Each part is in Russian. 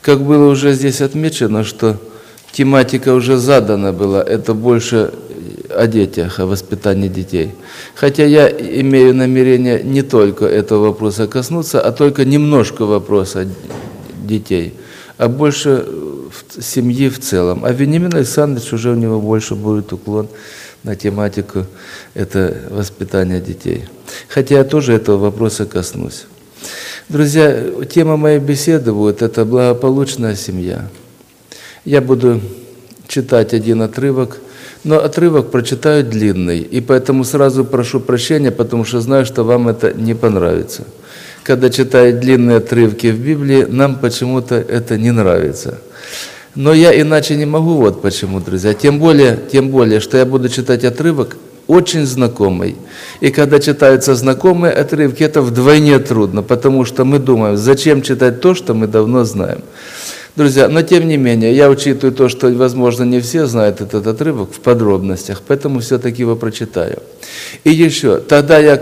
Как было уже здесь отмечено, что тематика уже задана была, это больше о детях, о воспитании детей. Хотя я имею намерение не только этого вопроса коснуться, а только немножко вопроса детей, а больше семьи в целом. А Вениамин Александрович уже у него больше будет уклон на тематику это воспитание детей. Хотя я тоже этого вопроса коснусь. Друзья, тема моей беседы будет это благополучная семья. Я буду читать один отрывок, но отрывок прочитаю длинный, и поэтому сразу прошу прощения, потому что знаю, что вам это не понравится. Когда читают длинные отрывки в Библии, нам почему-то это не нравится. Но я иначе не могу, вот почему, друзья. Тем более, что я буду читать отрывок очень знакомый. И когда читаются знакомые отрывки, это вдвойне трудно, потому что мы думаем, зачем читать то, что мы давно знаем. Друзья, но тем не менее, я учитываю то, что, возможно, не все знают этот отрывок в подробностях, поэтому все-таки его прочитаю. И еще, когда я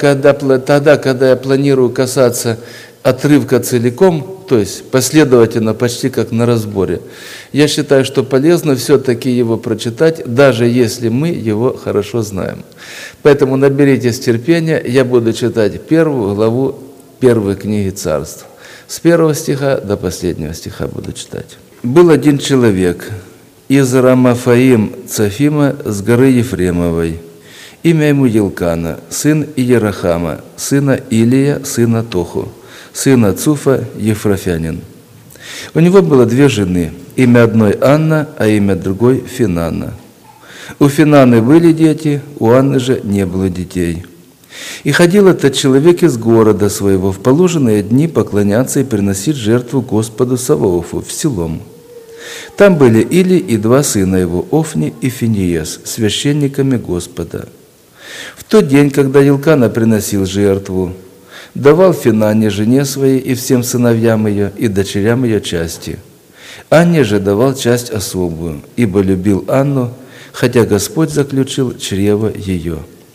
планирую касаться отрывка целиком, то есть последовательно, почти как на разборе, я считаю, что полезно все-таки его прочитать, даже если мы его хорошо знаем. Поэтому наберитесь терпения, я буду читать первую главу первой книги Царств. С 1 стиха до последнего стиха буду читать. «Был один человек из Рамафаим Цафима с горы Ефремовой. Имя ему Елкана, сын Иерахама, сына Илия, сына Тоху, сына Цуфа, ефрафянин. У него было 2 жены, имя одной Анна, а имя другой Финанна. У Финанны были дети, у Анны же не было детей. И ходил этот человек из города своего в положенные дни поклоняться и приносить жертву Господу Саваофу в Силом. Там были Или и 2 сына его, Офни и Финиес, священниками Господа. В тот день, когда Елкана приносил жертву, давал Финанне жене своей и всем сыновьям ее и дочерям ее части. Анне же давал часть особую, ибо любил Анну, хотя Господь заключил чрево ее.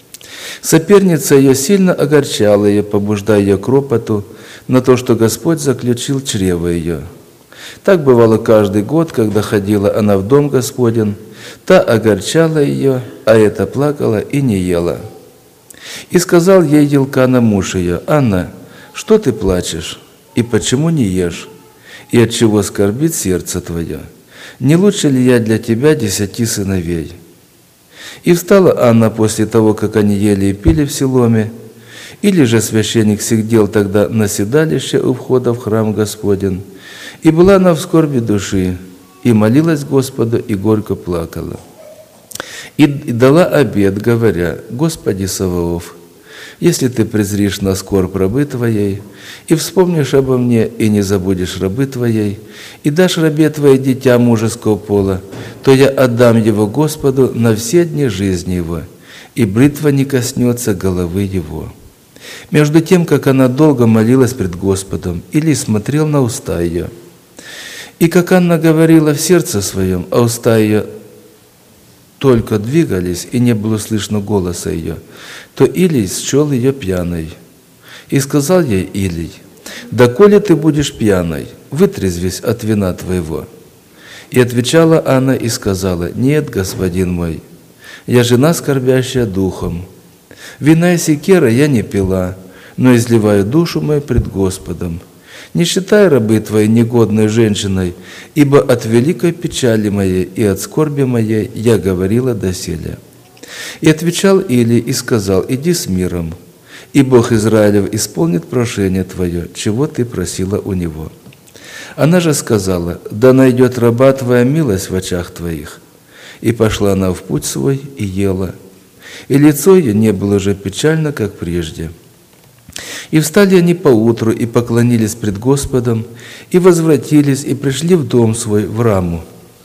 Соперница ее сильно огорчала ее, побуждая ее к ропоту на то, что Господь заключил чрево ее. Так бывало каждый год, когда ходила она в дом Господень, та огорчала ее, а эта плакала и не ела. И сказал ей Елкана, муж ее: «Анна, что ты плачешь, и почему не ешь, и от чего скорбит сердце твое? Не лучше ли я для тебя 10 сыновей?» И встала Анна после того, как они ели и пили в Силоме, или же священник сидел тогда на седалище у входа в храм Господень, и была она в скорби души, и молилась Господу, и горько плакала. И дала обет, говоря: «Господи Саваоф, если ты презришь на скорбь рабы твоей, и вспомнишь обо мне, и не забудешь рабы твоей, и дашь рабе твоей дитя мужеского пола, то я отдам его Господу на все дни жизни его, и бритва не коснется головы его». Между тем, как она долго молилась пред Господом, Или смотрел на уста ее. И как Анна говорила в сердце своем, а уста ее только двигались, и не было слышно голоса ее, то Илий счел ее пьяной. И сказал ей Илий: «Доколе ты будешь пьяной, вытрезвись от вина твоего». И отвечала Анна и сказала: «Нет, господин мой, я жена, скорбящая духом. Вина и секера я не пила, но изливаю душу мою пред Господом. Не считай рабы твоей негодной женщиной, ибо от великой печали моей и от скорби моей я говорила доселе». И отвечал Илий и сказал: «Иди с миром, и Бог Израилев исполнит прошение твое, чего ты просила у него». Она же сказала: «Да найдет раба твоя милость в очах твоих». И пошла она в путь свой и ела, и лицо ее не было уже печально, как прежде. И встали они поутру, и поклонились пред Господом, и возвратились, и пришли в дом свой, в Раму.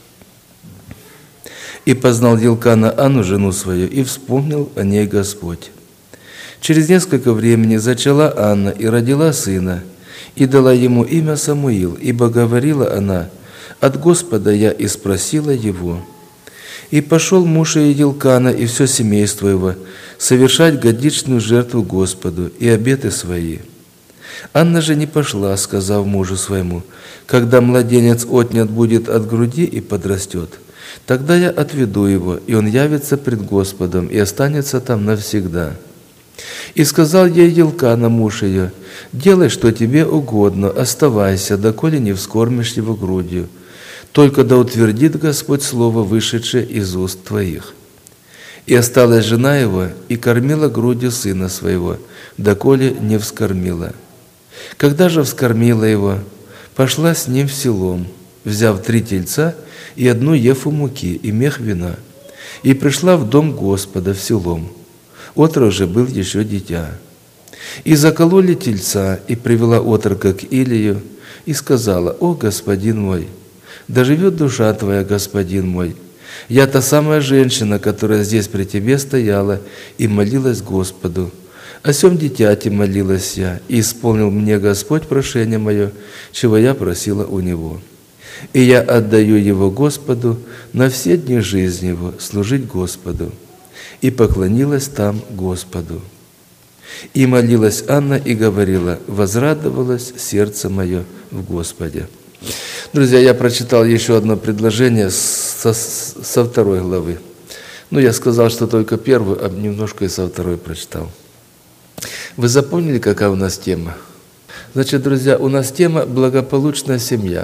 И познал Елкана Анну, жену свою, и вспомнил о ней Господь. Через несколько времени зачала Анна и родила сына, и дала ему имя Самуил, ибо говорила она: «От Господа я и спросила его». И пошел муж ее Елкана и все семейство его совершать годичную жертву Господу и обеты свои. Анна же не пошла, сказав мужу своему: когда младенец отнят будет от груди и подрастет, тогда я отведу его, и он явится пред Господом и останется там навсегда. И сказал ей Елкана, муж ее: делай, что тебе угодно, оставайся, доколе не вскормишь его грудью, только да утвердит Господь слово, вышедшее из уст твоих. И осталась жена его, и кормила грудью сына своего, доколе не вскормила. Когда же вскормила его, пошла с ним в селом, взяв 3 тельца и 1 ефу муки и мех вина, и пришла в дом Господа в селом. Отрок же был еще дитя. И закололи тельца, и привела отрока к Илию, и сказала: «О, господин мой, да живет душа твоя, господин мой! Я та самая женщина, которая здесь при тебе стояла и молилась Господу. О сем дитяте молилась я, и исполнил мне Господь прошение мое, чего я просила у Него. И я отдаю его Господу на все дни жизни его, служить Господу». И поклонилась там Господу. И молилась Анна и говорила: возрадовалось сердце мое в Господе. Друзья, я прочитал еще одно предложение со 2 главы. Я сказал, что только 1, а немножко и со 2 прочитал. Вы запомнили, какая у нас тема? Значит, друзья, у нас тема «Благополучная семья».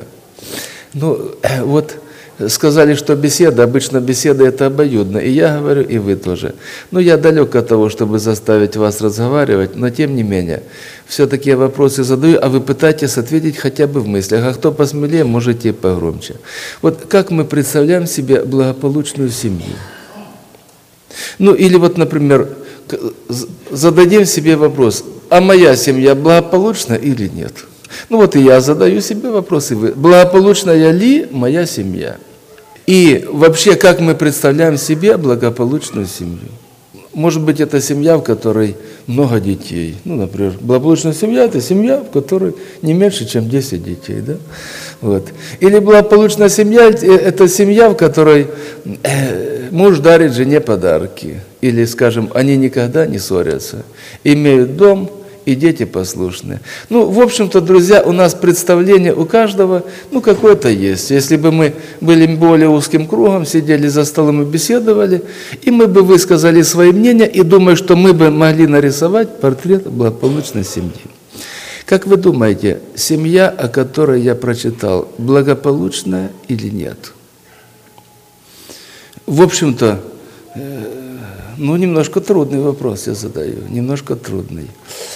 Сказали, что беседа, обычно беседа – это обоюдно, и я говорю, и вы тоже. Я далек от того, чтобы заставить вас разговаривать, но тем не менее, все-таки я вопросы задаю, а вы пытаетесь ответить хотя бы в мыслях, а кто посмелее, можете и погромче. Как мы представляем себе благополучную семью? Или например, зададим себе вопрос: а моя семья благополучна или нет? И я задаю себе вопрос, и вы. Благополучная ли моя семья? И вообще, как мы представляем себе благополучную семью? Может быть, это семья, в которой много детей. Например, благополучная семья – это семья, в которой не меньше, чем 10 детей. Да? Или благополучная семья – это семья, в которой муж дарит жене подарки. Или, скажем, они никогда не ссорятся, имеют дом, и дети послушные. В общем-то, друзья, у нас представление у каждого, какое-то есть. Если бы мы были более узким кругом, сидели за столом и беседовали, и мы бы высказали свои мнения, и думаю, что мы бы могли нарисовать портрет благополучной семьи. Как вы думаете, семья, о которой я прочитал, благополучная или нет? В общем-то, немножко трудный вопрос я задаю, немножко трудный.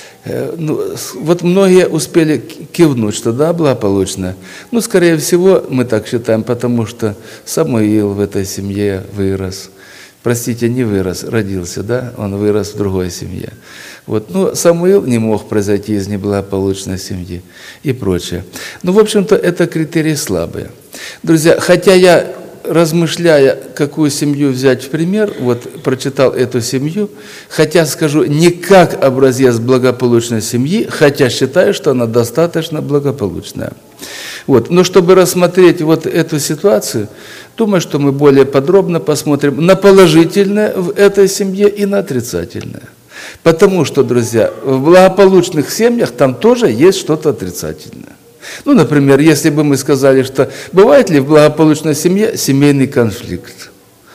Многие успели кивнуть, что да, благополучно. Скорее всего, мы так считаем, потому что Самуил в этой семье вырос. Простите, не вырос, родился, да? Он вырос в другой семье. Самуил не мог произойти из неблагополучной семьи и прочее. В общем-то, это критерии слабые. Друзья, хотя я, размышляя, какую семью взять в пример, прочитал эту семью, хотя скажу, не как образец благополучной семьи, хотя считаю, что она достаточно благополучная. Но чтобы рассмотреть эту ситуацию, думаю, что мы более подробно посмотрим на положительное в этой семье и на отрицательное. Потому что, друзья, в благополучных семьях там тоже есть что-то отрицательное. Например, если бы мы сказали, что бывает ли в благополучной семье семейный конфликт?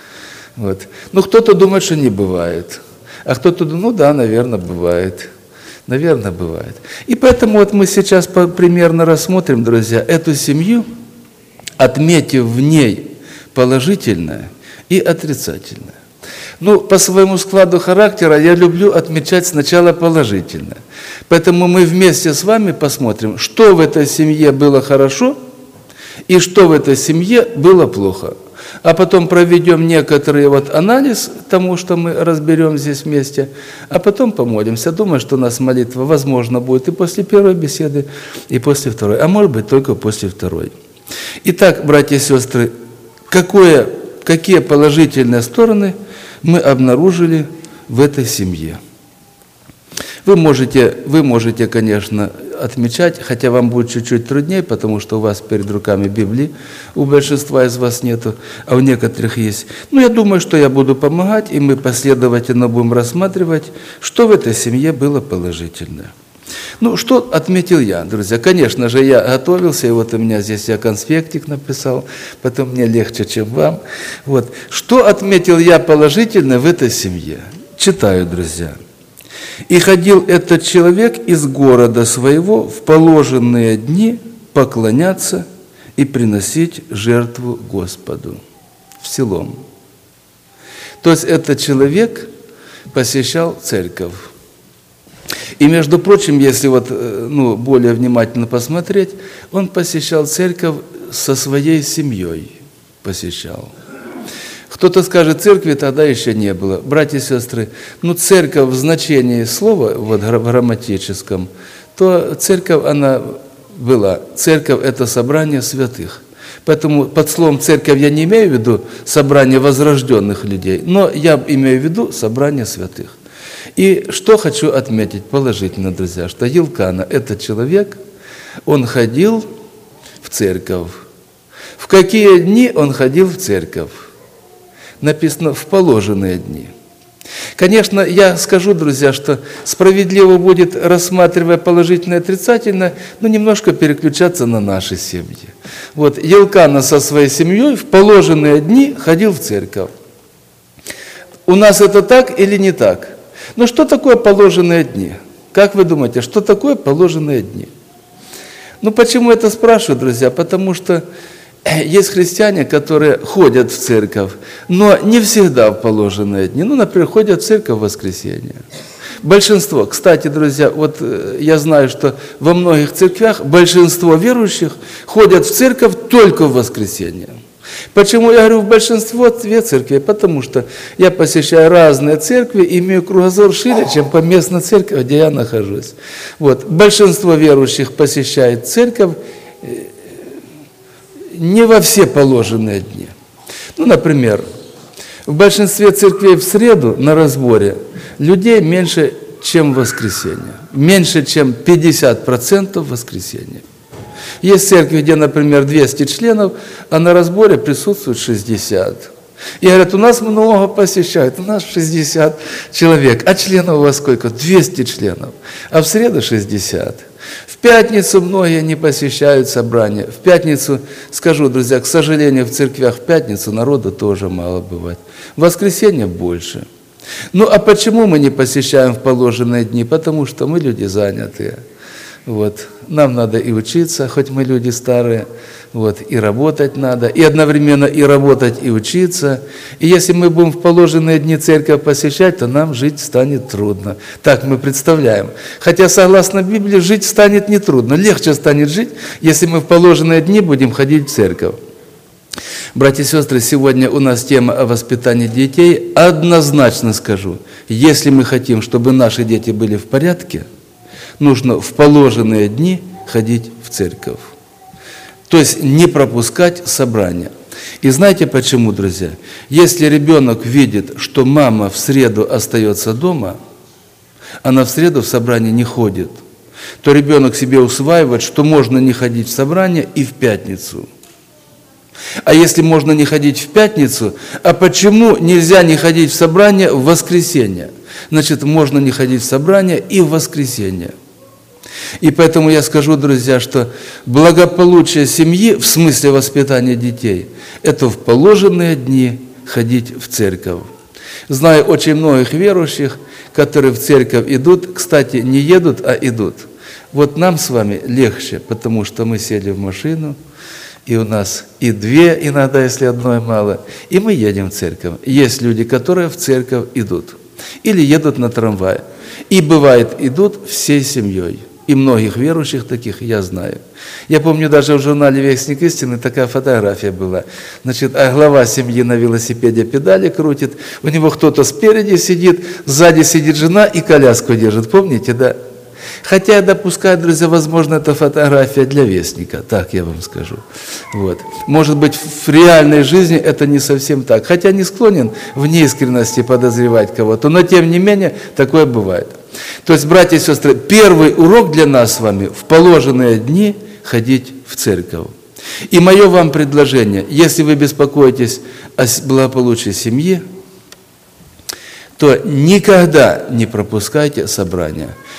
Кто-то думает, что не бывает. А кто-то думает, да, наверное, бывает. Наверное, бывает. И поэтому мы сейчас примерно рассмотрим, друзья, эту семью, отметив в ней положительное и отрицательное. По своему складу характера я люблю отмечать сначала положительное. Поэтому мы вместе с вами посмотрим, что в этой семье было хорошо и что в этой семье было плохо. А потом проведем некоторый анализ тому, что мы разберем здесь вместе, а потом помолимся. Думаю, что у нас молитва, возможно, будет и после первой беседы, и после второй, а может быть, только после второй. Итак, братья и сестры, какие положительные стороны мы обнаружили в этой семье? Вы можете, конечно, отмечать, хотя вам будет чуть-чуть труднее, потому что у вас перед руками Библии, у большинства из вас нету, а у некоторых есть. Я думаю, что я буду помогать, и мы последовательно будем рассматривать, что в этой семье было положительное. Ну, что отметил я, друзья? Конечно же, я готовился, и вот у меня здесь я конспектик написал, потом мне легче, чем вам. Вот. Что отметил я положительно в этой семье? Читаю, друзья. «И ходил этот человек из города своего в положенные дни поклоняться и приносить жертву Господу в селом». То есть этот человек посещал церковь. И, между прочим, если вот, более внимательно посмотреть, он посещал церковь со своей семьей, посещал. Кто-то скажет, церкви тогда еще не было. Братья и сестры, церковь в значении слова, вот в грамматическом, то церковь, она была. Церковь – это собрание святых. Поэтому под словом «церковь» я не имею в виду собрание возрожденных людей, но я имею в виду собрание святых. И что хочу отметить положительно, друзья, что Елкана, этот человек, он ходил в церковь. В какие дни он ходил в церковь? Написано «в положенные дни». Конечно, я скажу, друзья, что справедливо будет, рассматривая положительное и отрицательное, немножко переключаться на наши семьи. Вот Елкана со своей семьей в положенные дни ходил в церковь. У нас это так или не так? Что такое положенные дни? Как вы думаете, что такое положенные дни? Почему это спрашиваю, друзья? Потому что есть христиане, которые ходят в церковь, но не всегда в положенные дни. Например, ходят в церковь в воскресенье. Большинство, кстати, друзья, вот я знаю, что во многих церквях большинство верующих ходят в церковь только в воскресенье. Почему я говорю в большинстве церквей? Потому что я посещаю разные церкви и имею кругозор шире, чем по местной церкви, где я нахожусь. Вот. Большинство верующих посещает церковь не во все положенные дни. Например, в большинстве церквей в среду на разборе людей меньше, чем в воскресенье. Меньше, чем 50% в воскресенье. Есть церкви, где, например, 200 членов, а на разборе присутствует 60. И говорят, у нас много посещают, у нас 60 человек. А членов у вас сколько? 200 членов. А в среду 60. В пятницу многие не посещают собрания. В пятницу, скажу, друзья, к сожалению, в церквях в пятницу народу тоже мало бывает. В воскресенье больше. А почему мы не посещаем в положенные дни? Потому что мы люди занятые. Вот. Нам надо и учиться, хоть мы люди старые, и работать надо, и одновременно и работать, и учиться. И если мы будем в положенные дни церковь посещать, то нам жить станет трудно. Так мы представляем. Хотя, согласно Библии, жить станет нетрудно. Легче станет жить, если мы в положенные дни будем ходить в церковь. Братья и сестры, сегодня у нас тема о воспитании детей. Однозначно скажу, если мы хотим, чтобы наши дети были в порядке, нужно в положенные дни ходить в церковь. То есть не пропускать собрания. И знаете почему, друзья? Если ребенок видит, что мама в среду остается дома, она в среду в собрание не ходит, то ребенок себе усваивает, что можно не ходить в собрание и в пятницу. А если можно не ходить в пятницу, а почему нельзя не ходить в собрание в воскресенье? Значит, можно не ходить в собрание и в воскресенье. И поэтому я скажу, друзья, что благополучие семьи, в смысле воспитания детей, это в положенные дни ходить в церковь. Знаю очень многих верующих, которые в церковь идут, кстати, не едут, а идут. Вот нам с вами легче, потому что мы сели в машину, и у нас и две иногда, если одной мало, и мы едем в церковь. Есть люди, которые в церковь идут или едут на трамвае. И бывает, идут всей семьей. И многих верующих таких я знаю. Я помню, даже в журнале «Вестник истины» такая фотография была. Значит, а глава семьи на велосипеде педали крутит, у него кто-то спереди сидит, сзади сидит жена и коляску держит. Помните, да? Хотя я допускаю, друзья, возможно, это фотография для «Вестника», так я вам скажу. Вот. Может быть, в реальной жизни это не совсем так. Хотя не склонен в неискренности подозревать кого-то, но тем не менее такое бывает. То есть, братья и сестры, первый урок для нас с вами в положенные дни ходить в церковь. И мое вам предложение, если вы беспокоитесь о благополучии семьи, то никогда не пропускайте собрания.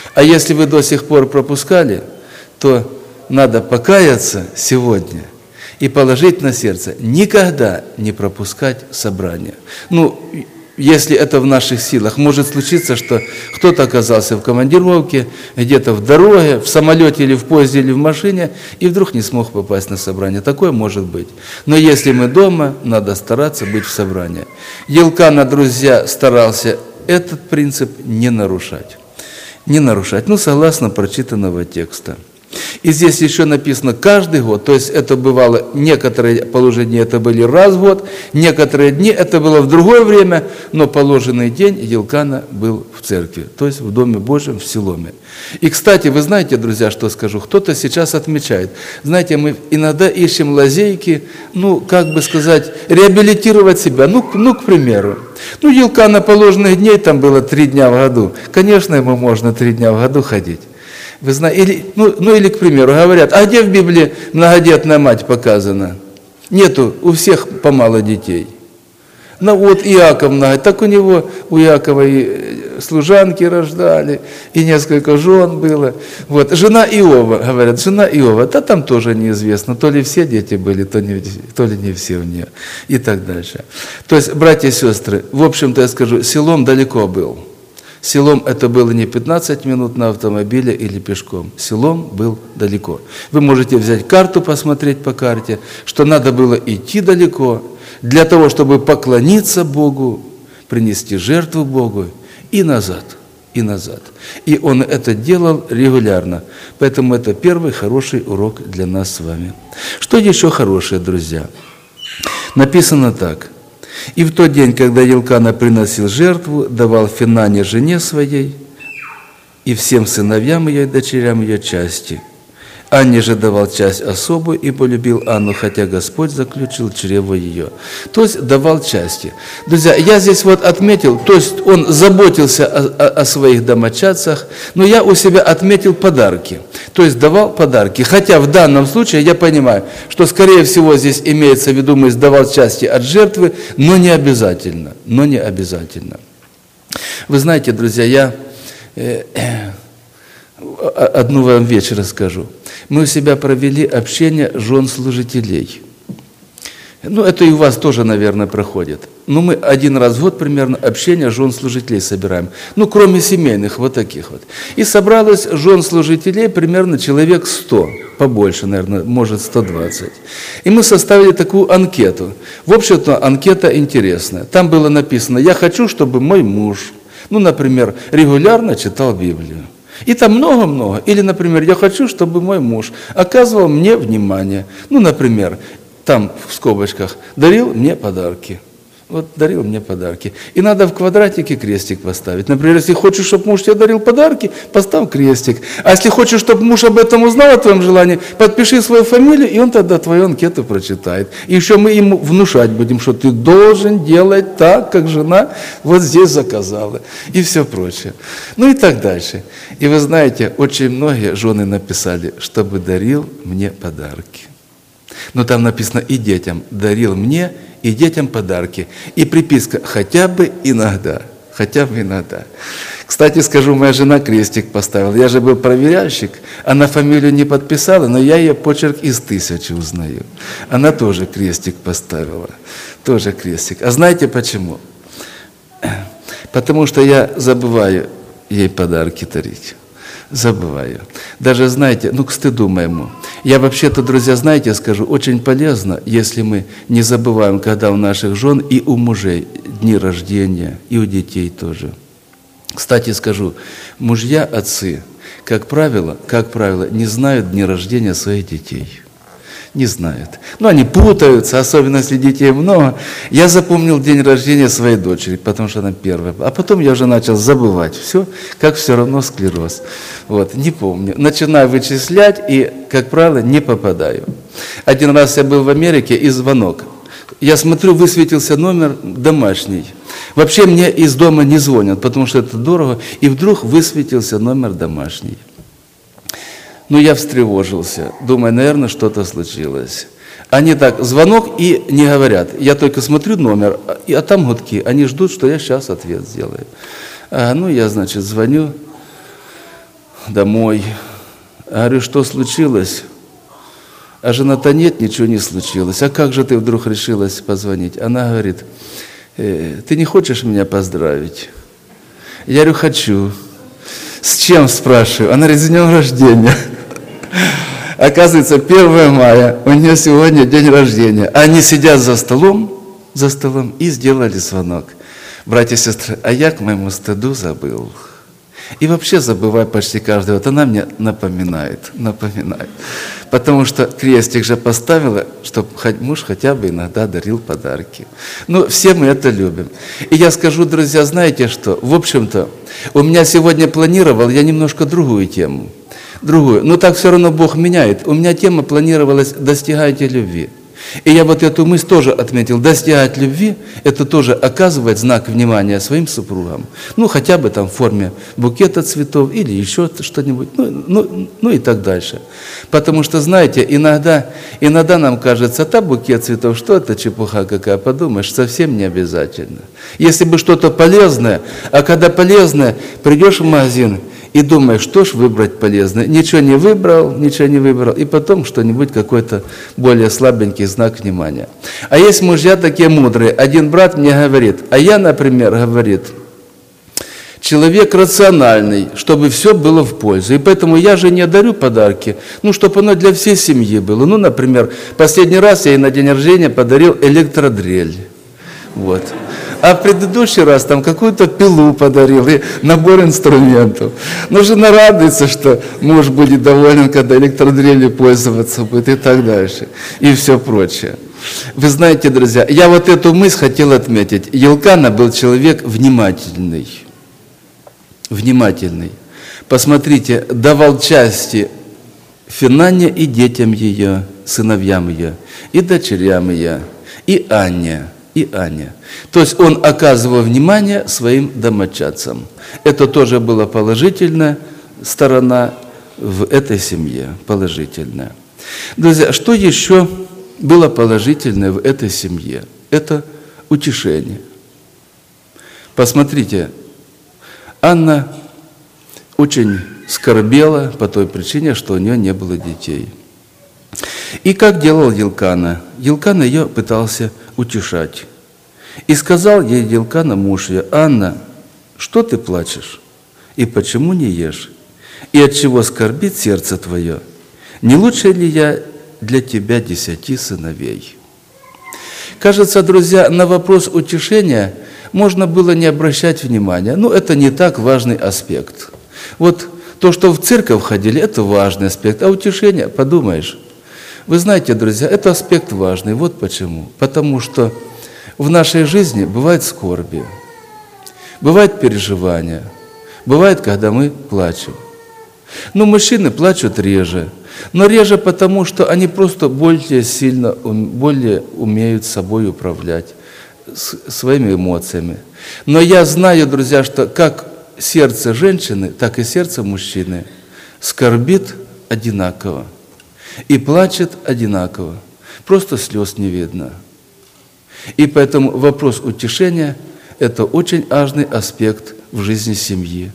А если вы до сих пор пропускали, то надо покаяться сегодня и положить на сердце никогда не пропускать собрания. Ну, если это в наших силах, может случиться, что кто-то оказался в командировке, где-то в дороге, в самолете или в поезде, или в машине, и вдруг не смог попасть на собрание. Такое может быть. Но если мы дома, надо стараться быть в собрании. Елкана, друзья, старался этот принцип не нарушать. Не нарушать, ну, согласно прочитанного текста. И здесь еще написано каждый год, то есть это бывало, некоторые положенные дни это были раз в год, некоторые дни это было в другое время, но положенный день Елкана был в церкви, то есть в Доме Божьем, в Силоме. И, кстати, вы знаете, друзья, что скажу, кто-то сейчас отмечает, знаете, мы иногда ищем лазейки, ну, как бы сказать, реабилитировать себя, ну, к примеру. Ну, Елкана положенных дней там было 3 дня в году, конечно, ему можно 3 дня в году ходить. Вы знаете, или, к примеру, говорят, а где в Библии многодетная мать показана? Нету, у всех помало детей. Ну вот Иаков многодетный, так у Иакова и служанки рождали, и несколько жен было. Вот, жена Иова, говорят, жена Иова, да там тоже неизвестно, то ли все дети были, то ли не все у нее, и так дальше. То есть, братья и сестры, в общем-то я скажу, Силом далеко был. Силом это было не 15 минут на автомобиле или пешком. Силом был далеко. Вы можете взять карту, посмотреть по карте, что надо было идти далеко для того, чтобы поклониться Богу, принести жертву Богу и назад, и назад. И он это делал регулярно. Поэтому это первый хороший урок для нас с вами. Что еще хорошее, друзья? Написано так. И в тот день, когда Елкана приносил жертву, давал Финане жене своей и всем сыновьям ее и дочерям ее части. Анне же давал часть особую и полюбил Анну, хотя Господь заключил чрево ее. То есть давал части. Друзья, я здесь вот отметил, то есть он заботился о своих домочадцах, но я у себя отметил подарки. То есть давал подарки. Хотя в данном случае я понимаю, что скорее всего здесь имеется в виду, мы давал части от жертвы, но не обязательно. Но не обязательно. Вы знаете, друзья, я одну вам вещь расскажу. Мы у себя провели общение жен служителей. Ну, это и у вас тоже, наверное, проходит. Но мы 1 раз в год примерно общение жен служителей собираем. Ну, кроме семейных, вот таких вот. И собралось жен служителей примерно человек 100, побольше, наверное, может 120. И мы составили такую анкету. В общем-то, анкета интересная. Там было написано, я хочу, чтобы мой муж, ну, например, регулярно читал Библию. И там много-много. Или, например, я хочу, чтобы мой муж оказывал мне внимание. Ну, например, там в скобочках дарил мне подарки. Вот дарил мне подарки. И надо в квадратике крестик поставить. Например, если хочешь, чтобы муж тебе дарил подарки, поставь крестик. А если хочешь, чтобы муж об этом узнал, о твоем желании, подпиши свою фамилию, и он тогда твою анкету прочитает. И еще мы ему внушать будем, что ты должен делать так, как жена вот здесь заказала. И все прочее. Ну и так дальше. И вы знаете, очень многие жены написали, чтобы дарил мне подарки. Но там написано и детям, дарил мне, и детям подарки. И приписка «хотя бы иногда». Хотя бы иногда. Кстати, скажу, моя жена крестик поставила. Я же был проверяльщик, она фамилию не подписала, но я ее почерк из 1000 узнаю. Она тоже крестик поставила. Тоже крестик. А знаете почему? Потому что я забываю ей подарки дарить. Забываю. Даже, знаете, к стыду моему. Я вообще-то, друзья, знаете, скажу, очень полезно, если мы не забываем, когда у наших жен и у мужей дни рождения, и у детей тоже. Кстати, скажу, мужья, отцы, как правило, не знают дни рождения своих детей. Не знают. Но они путаются, особенно если детей много. Я запомнил день рождения своей дочери, потому что она первая. А потом я уже начал забывать все, как все равно склероз. Вот, не помню. Начинаю вычислять и, как правило, не попадаю. 1 раз я был в Америке и звонок. Я смотрю, высветился номер домашний. Вообще мне из дома не звонят, потому что это дорого. И вдруг высветился номер домашний. Ну, я встревожился. Думаю, наверное, что-то случилось. Они так, звонок и не говорят. Я только смотрю номер, а там гудки. Они ждут, что я сейчас ответ сделаю. Я, значит, звоню. домой. Говорю, что случилось? А жена-то нет, ничего не случилось. А как же ты вдруг решилась позвонить? Она говорит, ты не хочешь меня поздравить? Я говорю, хочу. С чем, спрашиваю? Она говорит, с днем рождения. Оказывается, 1 мая, у нее сегодня день рождения. Они сидят за столом и сделали звонок. Братья и сестры, а я к моему стыду забыл. И вообще забываю почти каждый. Вот она мне напоминает. Потому что крестик же поставила, чтобы муж хотя бы иногда дарил подарки. Ну, все мы это любим. И я скажу, друзья, знаете что? В общем-то, у меня сегодня планировал я немножко другую тему. Но так все равно Бог меняет. У меня тема планировалась «Достигайте любви». И я вот эту мысль тоже отметил. Достигать любви – это тоже оказывать знак внимания своим супругам. Ну, хотя бы там в форме букета цветов или еще что-нибудь, ну и так дальше. Потому что, знаете, иногда нам кажется, букет цветов, что это чепуха какая, подумаешь, совсем не обязательно. Если бы что-то полезное, а когда полезное, придешь в магазин и думаешь, что ж выбрать полезное. Ничего не выбрал, и потом что-нибудь, какой-то более слабенький знак внимания. А есть мужья такие мудрые. Один брат мне говорит, а я, например, говорит, человек рациональный, чтобы все было в пользу. И поэтому я же не дарю подарки, чтобы оно для всей семьи было. Например, последний раз я ей на день рождения подарил электродрель. Вот. А в предыдущий раз там какую-то пилу подарил и набор инструментов. Но жена радуется, что муж будет доволен, когда электродрелью пользоваться будет и так дальше. И все прочее. Вы знаете, друзья, я вот эту мысль хотел отметить. Елкана был человек внимательный. Посмотрите, давал части Финане и детям ее, сыновьям ее, и дочерям ее, и Анне. То есть он оказывал внимание своим домочадцам. Это тоже была положительная сторона в этой семье, положительная. Друзья, что еще было положительное в этой семье? Это утешение. Посмотрите, Анна очень скорбела по той причине, что у нее не было детей. И как делал Елкана? Елкана ее пытался утешать. И сказал ей Елкана, муж ее, Анна, что ты плачешь? И почему не ешь? И от чего скорбит сердце твое? Не лучше ли я для тебя 10 сыновей? Кажется, друзья, на вопрос утешения можно было не обращать внимания. Это не так важный аспект. Вот то, что в церковь ходили, это важный аспект. А утешение, подумаешь. Вы знаете, друзья, это аспект важный. Вот почему. Потому что в нашей жизни бывают скорби, бывают переживания, бывает, когда мы плачем. Мужчины плачут реже. Но реже потому, что они просто более умеют собой управлять, своими эмоциями. Но я знаю, друзья, что как сердце женщины, так и сердце мужчины скорбит одинаково и плачет одинаково. Просто слез не видно. И поэтому вопрос утешения – это очень важный аспект в жизни семьи.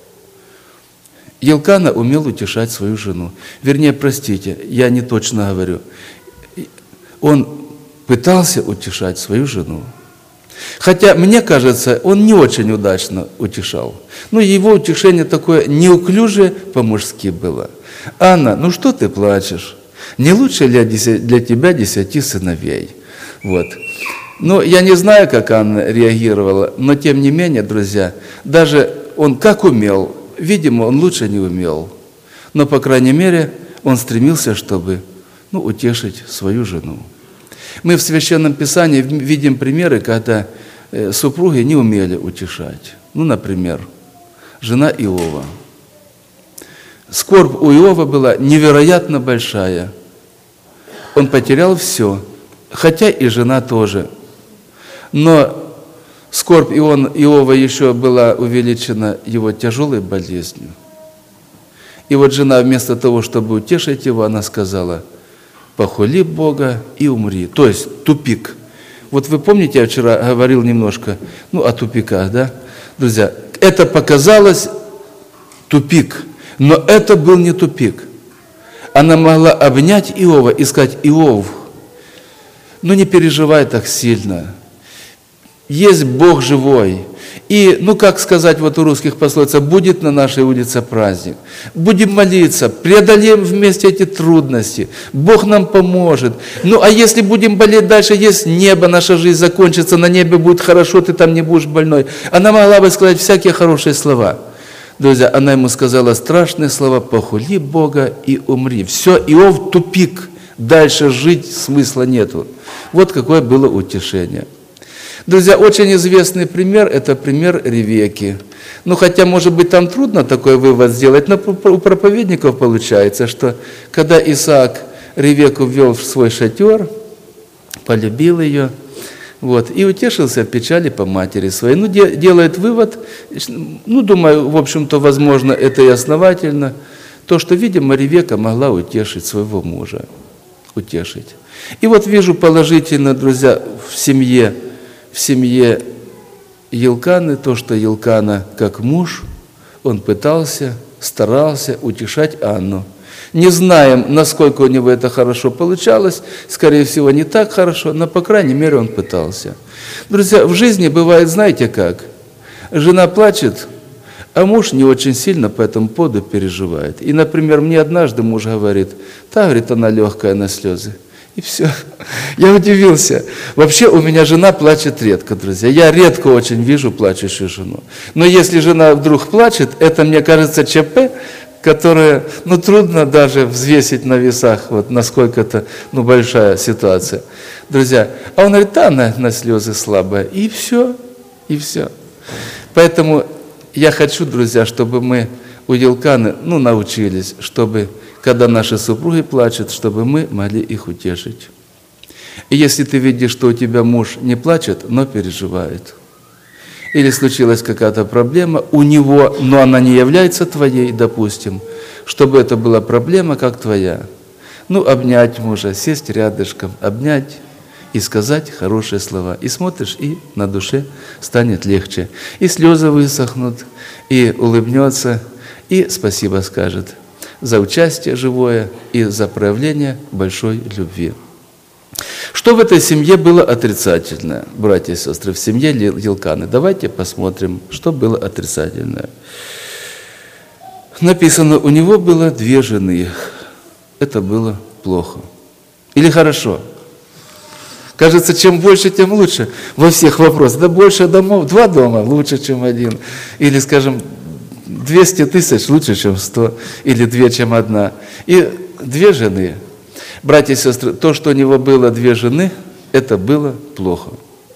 Елкана умел утешать свою жену. Вернее, простите, я не точно говорю. Он пытался утешать свою жену. Хотя, мне кажется, он не очень удачно утешал. Его утешение такое неуклюжее по-мужски было. Анна, что ты плачешь? Не лучше ли для тебя 10 сыновей? Вот. Я не знаю, как Анна реагировала, но тем не менее, друзья, даже он как умел, видимо, он лучше не умел, но, по крайней мере, он стремился, чтобы утешить свою жену. Мы в Священном Писании видим примеры, когда супруги не умели утешать. Например, жена Иова. Скорбь у Иова была невероятно большая. Он потерял все, хотя и жена тоже. Но скорбь Иова еще была увеличена его тяжелой болезнью. И вот жена вместо того, чтобы утешить его, она сказала, похвали Бога и умри. То есть тупик. Вот вы помните, я вчера говорил немножко, о тупиках, да? Друзья, это показалось тупик. Но это был не тупик. Она могла обнять Иова и сказать: Иов, ну не переживай так сильно. Есть Бог живой. И, ну как сказать вот у русских пословиц, будет на нашей улице праздник. Будем молиться, преодолеем вместе эти трудности. Бог нам поможет. Ну а если будем болеть дальше, есть небо, наша жизнь закончится, на небе будет хорошо, ты там не будешь больной. Она могла бы сказать всякие хорошие слова. Друзья, она ему сказала страшные слова: похули Бога и умри. Все, Иов тупик, дальше жить смысла нету. Вот какое было утешение. Друзья, очень известный пример – это пример Ревекки. Ну, хотя, может быть, там трудно такой вывод сделать, но у проповедников получается, что когда Исаак Ревекку ввел в свой шатер, полюбил ее, вот, и утешился в печали по матери своей. Ну, делает вывод, ну, думаю, в общем-то, возможно, это и основательно, то, что, видимо, Ревекка могла утешить своего мужа, утешить. И вот вижу положительно, друзья, в семье Елканы, то, что Елкана, как муж, он пытался, старался утешать Анну. Не знаем, насколько у него это хорошо получалось, скорее всего, не так хорошо, но, по крайней мере, он пытался. Друзья, в жизни бывает, знаете как? Жена плачет, а муж не очень сильно по этому поводу переживает. И, например, мне однажды муж говорит: «Та, говорит, она легкая на слезы». И все. Я удивился. Вообще у меня жена плачет редко, друзья. Я редко очень вижу плачущую жену. Но если жена вдруг плачет, это, мне кажется, ЧП, которое, ну, трудно даже взвесить на весах, вот насколько это, ну, большая ситуация. Друзья, а он говорит: да, она на слезы слабая. И все, и все. Поэтому я хочу, друзья, чтобы мы у Елканы, ну, научились, чтобы, когда наши супруги плачут, чтобы мы могли их утешить. И если ты видишь, что у тебя муж не плачет, но переживает, или случилась какая-то проблема у него, но она не является твоей, допустим, чтобы это была проблема, как твоя, ну, обнять мужа, сесть рядышком, обнять и сказать хорошие слова. И смотришь, и на душе станет легче. И слезы высохнут, и улыбнется, и спасибо скажет за участие живое и за проявление большой любви. Что в этой семье было отрицательное, братья и сестры, в семье Елканы? Давайте посмотрим, что было отрицательное. Написано, у него было 2 жены. Это было плохо. Или хорошо? Кажется, чем больше, тем лучше во всех вопросах. Да больше домов, 2 дома лучше, чем 1. Или, скажем, 200 тысяч лучше, чем 100. Или 2, чем 1. И 2 жены. Братья и сестры, то, что у него было 2 жены, это было плохо.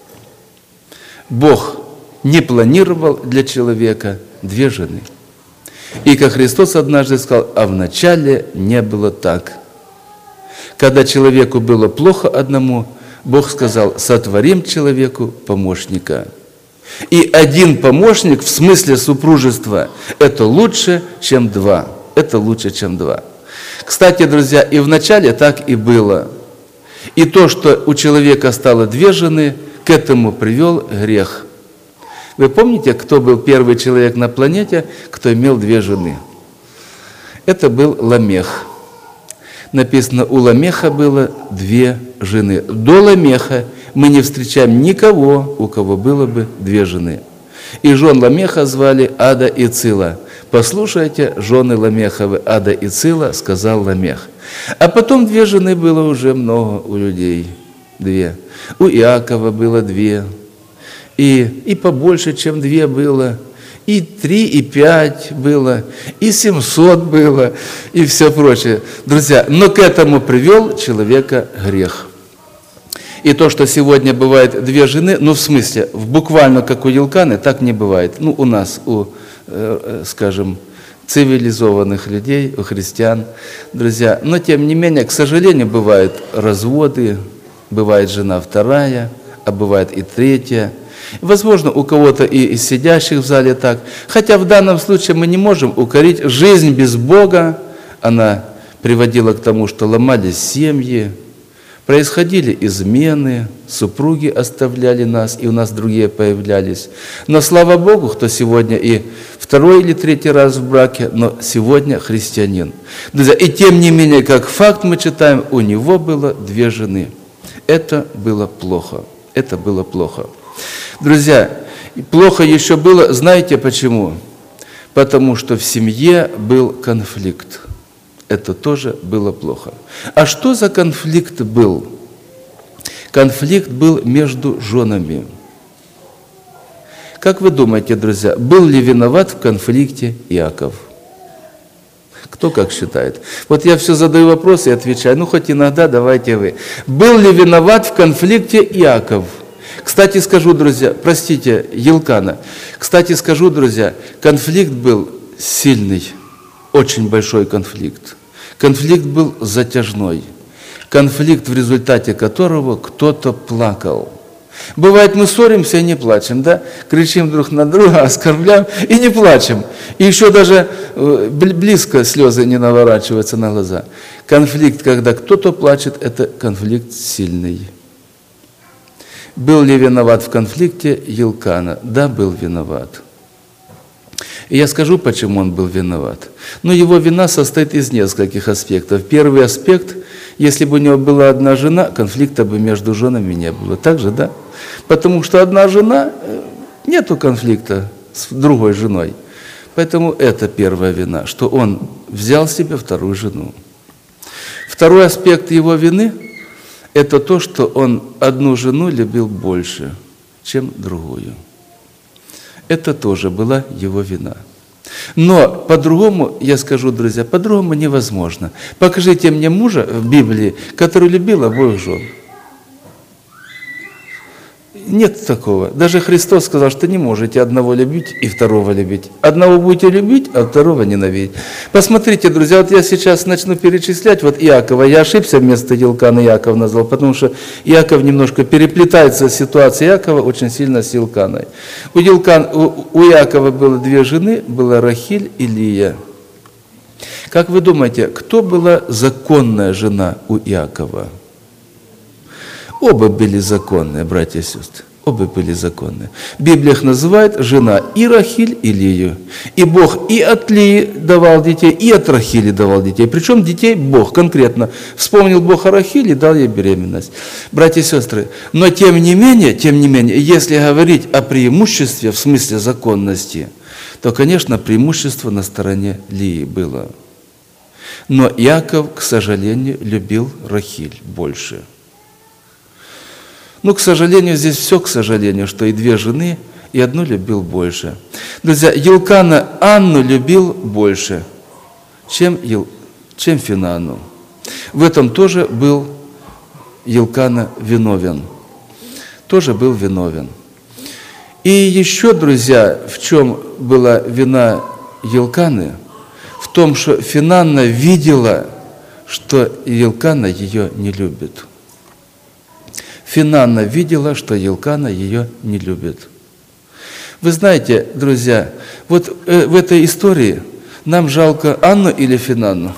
Бог не планировал для человека 2 жены. И как Христос однажды сказал: а вначале не было так. Когда человеку было плохо одному, Бог сказал: сотворим человеку помощника. И 1 помощник в смысле супружества – это лучше, чем 2. Это лучше, чем 2. Кстати, друзья, и вначале так и было. И то, что у человека стало 2 жены, к этому привел грех. Вы помните, кто был первый человек на планете, кто имел 2 жены? Это был Ламех. Написано, у Ламеха было 2 жены. До Ламеха мы не встречаем никого, у кого было бы 2 жены. И жен Ламеха звали Ада и Цила. «Послушайте, жены Ламеховы, Ада и Цила», сказал Ламех. А потом 2 жены было уже много у людей. 2. У Иакова было 2. И побольше, чем 2 было. И 3, и 5 было, и 700 было, и все прочее. Друзья, но к этому привел человека грех. И то, что сегодня бывает 2 жены, ну, в смысле, буквально как у Елканы, так не бывает. Ну, у нас, у, скажем, цивилизованных людей, у христиан, друзья. Но, тем не менее, к сожалению, бывают разводы, бывает жена 2, а бывает и 3. Возможно, у кого-то и из сидящих в зале так. Хотя в данном случае мы не можем укорить. Жизнь без Бога, она приводила к тому, что ломались семьи, Происходили измены, супруги оставляли нас, и у нас другие появлялись. Но слава Богу, кто сегодня и второй или третий раз в браке, но сегодня христианин. Друзья, и тем не менее, как факт мы читаем, у него было 2 жены. Это было плохо. Это было плохо. Друзья, плохо еще было, знаете почему? Потому что в семье был конфликт. Это тоже было плохо. А что за конфликт был? Конфликт был между женами. Как вы думаете, друзья, был ли виноват в конфликте Иаков? Кто как считает? Вот я все задаю вопросы и отвечаю. Ну, хоть иногда давайте вы. Был ли виноват в конфликте Иаков? Кстати, скажу, друзья, простите, Елкана. Кстати, скажу, друзья, конфликт был сильный, очень большой конфликт. Конфликт был затяжной. Конфликт, в результате которого кто-то плакал. Бывает, мы ссоримся и не плачем, да? Кричим друг на друга, оскорбляем и не плачем. И еще даже близко слезы не наворачиваются на глаза. Конфликт, когда кто-то плачет, это конфликт сильный. Был ли виноват в конфликте Елкана? Да, был виноват. И я скажу, почему он был виноват. Но его вина состоит из нескольких аспектов. Первый аспект, если бы у него была одна жена, конфликта бы между женами не было. Так же, да? Потому что одна жена, нету конфликта с другой женой. Поэтому это первая вина, что он взял себе вторую жену. Второй аспект его вины – это то, что он одну жену любил больше, чем другую. Это тоже была его вина. Но по-другому, я скажу, друзья, по-другому невозможно. Покажите мне мужа в Библии, который любил обоих жен. Нет такого. Даже Христос сказал, что не можете одного любить и второго любить. Одного будете любить, а второго ненавидеть. Посмотрите, друзья, вот я сейчас начну перечислять. Вот Иакова, я ошибся, вместо Елкана Иаков назвал, потому что Иаков немножко переплетается с ситуацией Иакова очень сильно с Елканой. У Иакова было 2 жены, была Рахиль и Лия. Как вы думаете, кто была законная жена у Иакова? Оба были законные, братья и сестры. Оба были законные. Библия их называет жена и Рахиль, и Лию. И Бог и от Лии давал детей, и от Рахили давал детей. Причем детей Бог конкретно. Вспомнил Бог о Рахиле и дал ей беременность. Братья и сестры, но тем не менее, если говорить о преимуществе в смысле законности, то, конечно, преимущество на стороне Лии было. Но Иаков, к сожалению, любил Рахиль больше. Ну, к сожалению, здесь все к сожалению, что и 2 жены, и одну любил больше. Друзья, Елкана Анну любил больше, чем Финану. В этом тоже был Елкана виновен. Тоже был виновен. И еще, друзья, в чем была вина Елканы? В том, что Финанна видела, что Елкана ее не любит. Финанна видела, что Елкана ее не любит. Вы знаете, друзья, вот в этой истории нам жалко Анну или Финанну?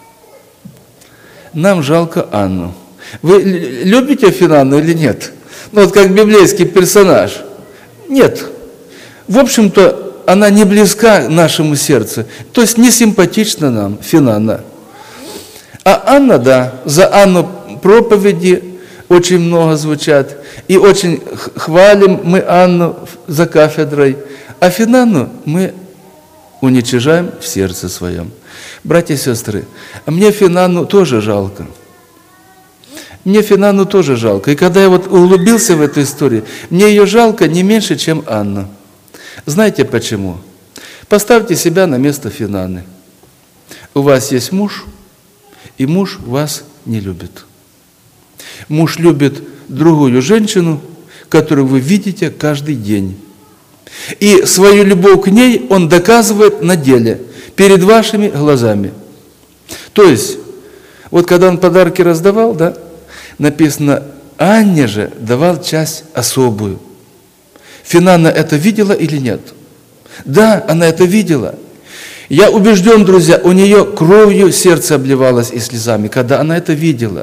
Нам жалко Анну. Вы любите Финанну или нет? Ну вот как библейский персонаж. Нет. В общем-то, она не близка нашему сердцу. То есть не симпатична нам Финанна. А Анна, да, за Анну проповеди очень много звучат, и очень хвалим мы Анну за кафедрой, а Финанну мы уничижаем в сердце своем. Братья и сестры, а мне Финанну тоже жалко. Мне Финанну тоже жалко. И когда я вот углубился в эту историю, мне ее жалко не меньше, чем Анну. Знаете почему? Поставьте себя на место Финанны. У вас есть муж, и муж вас не любит. Муж любит другую женщину, которую вы видите каждый день. И свою любовь к ней он доказывает на деле, перед вашими глазами. То есть, вот когда он подарки раздавал, да, написано, Анне же давал часть особую. Финанна это видела или нет? Да, она это видела. Я убежден, друзья, у нее кровью сердце обливалось и слезами, когда она это видела.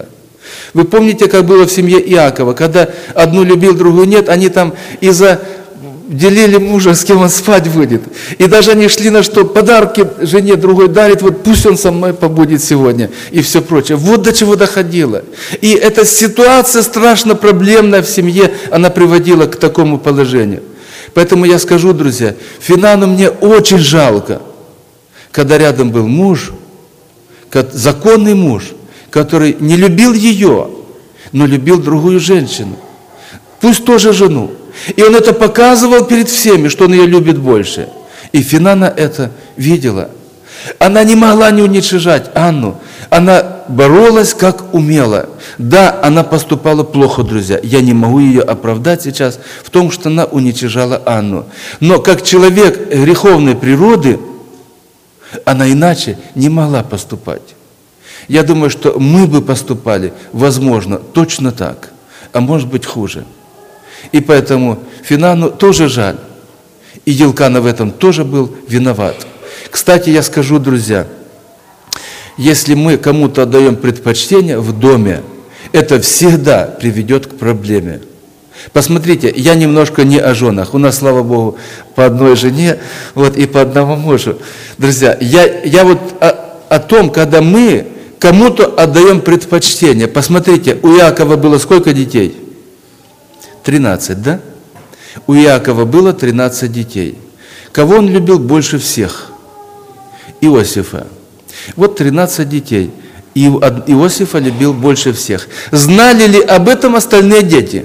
Вы помните, как было в семье Иакова, когда одну любил, другую нет, они там делили мужа, с кем он спать будет. И даже они шли на что, подарки жене другой дарит, вот пусть он со мной побудет сегодня, и все прочее. Вот до чего доходило. И эта ситуация страшно проблемная в семье, она приводила к такому положению. Поэтому я скажу, друзья, Финану мне очень жалко, когда рядом был муж, законный муж, который не любил ее, но любил другую женщину. Пусть тоже жену. И он это показывал перед всеми, что он ее любит больше. И Финана это видела. Она не могла не уничижать Анну. Она боролась, как умела. Да, она поступала плохо, друзья. Я не могу ее оправдать сейчас в том, что она уничижала Анну. Но как человек греховной природы, она иначе не могла поступать. Я думаю, что мы бы поступали, возможно, точно так, а может быть хуже. И поэтому Финану тоже жаль. И Елкана в этом тоже был виноват. Кстати, я скажу, друзья, если мы кому-то отдаем предпочтение в доме, это всегда приведет к проблеме. Посмотрите, я немножко не о женах. У нас, слава Богу, по одной жене и по одному мужу. Друзья, я вот о том, когда мы кому-то отдаем предпочтение. Посмотрите, у Иакова было сколько детей? 13, да? У Иакова было 13 детей. Кого он любил больше всех? Иосифа. Вот 13 детей. И Иосифа любил больше всех. Знали ли об этом остальные дети?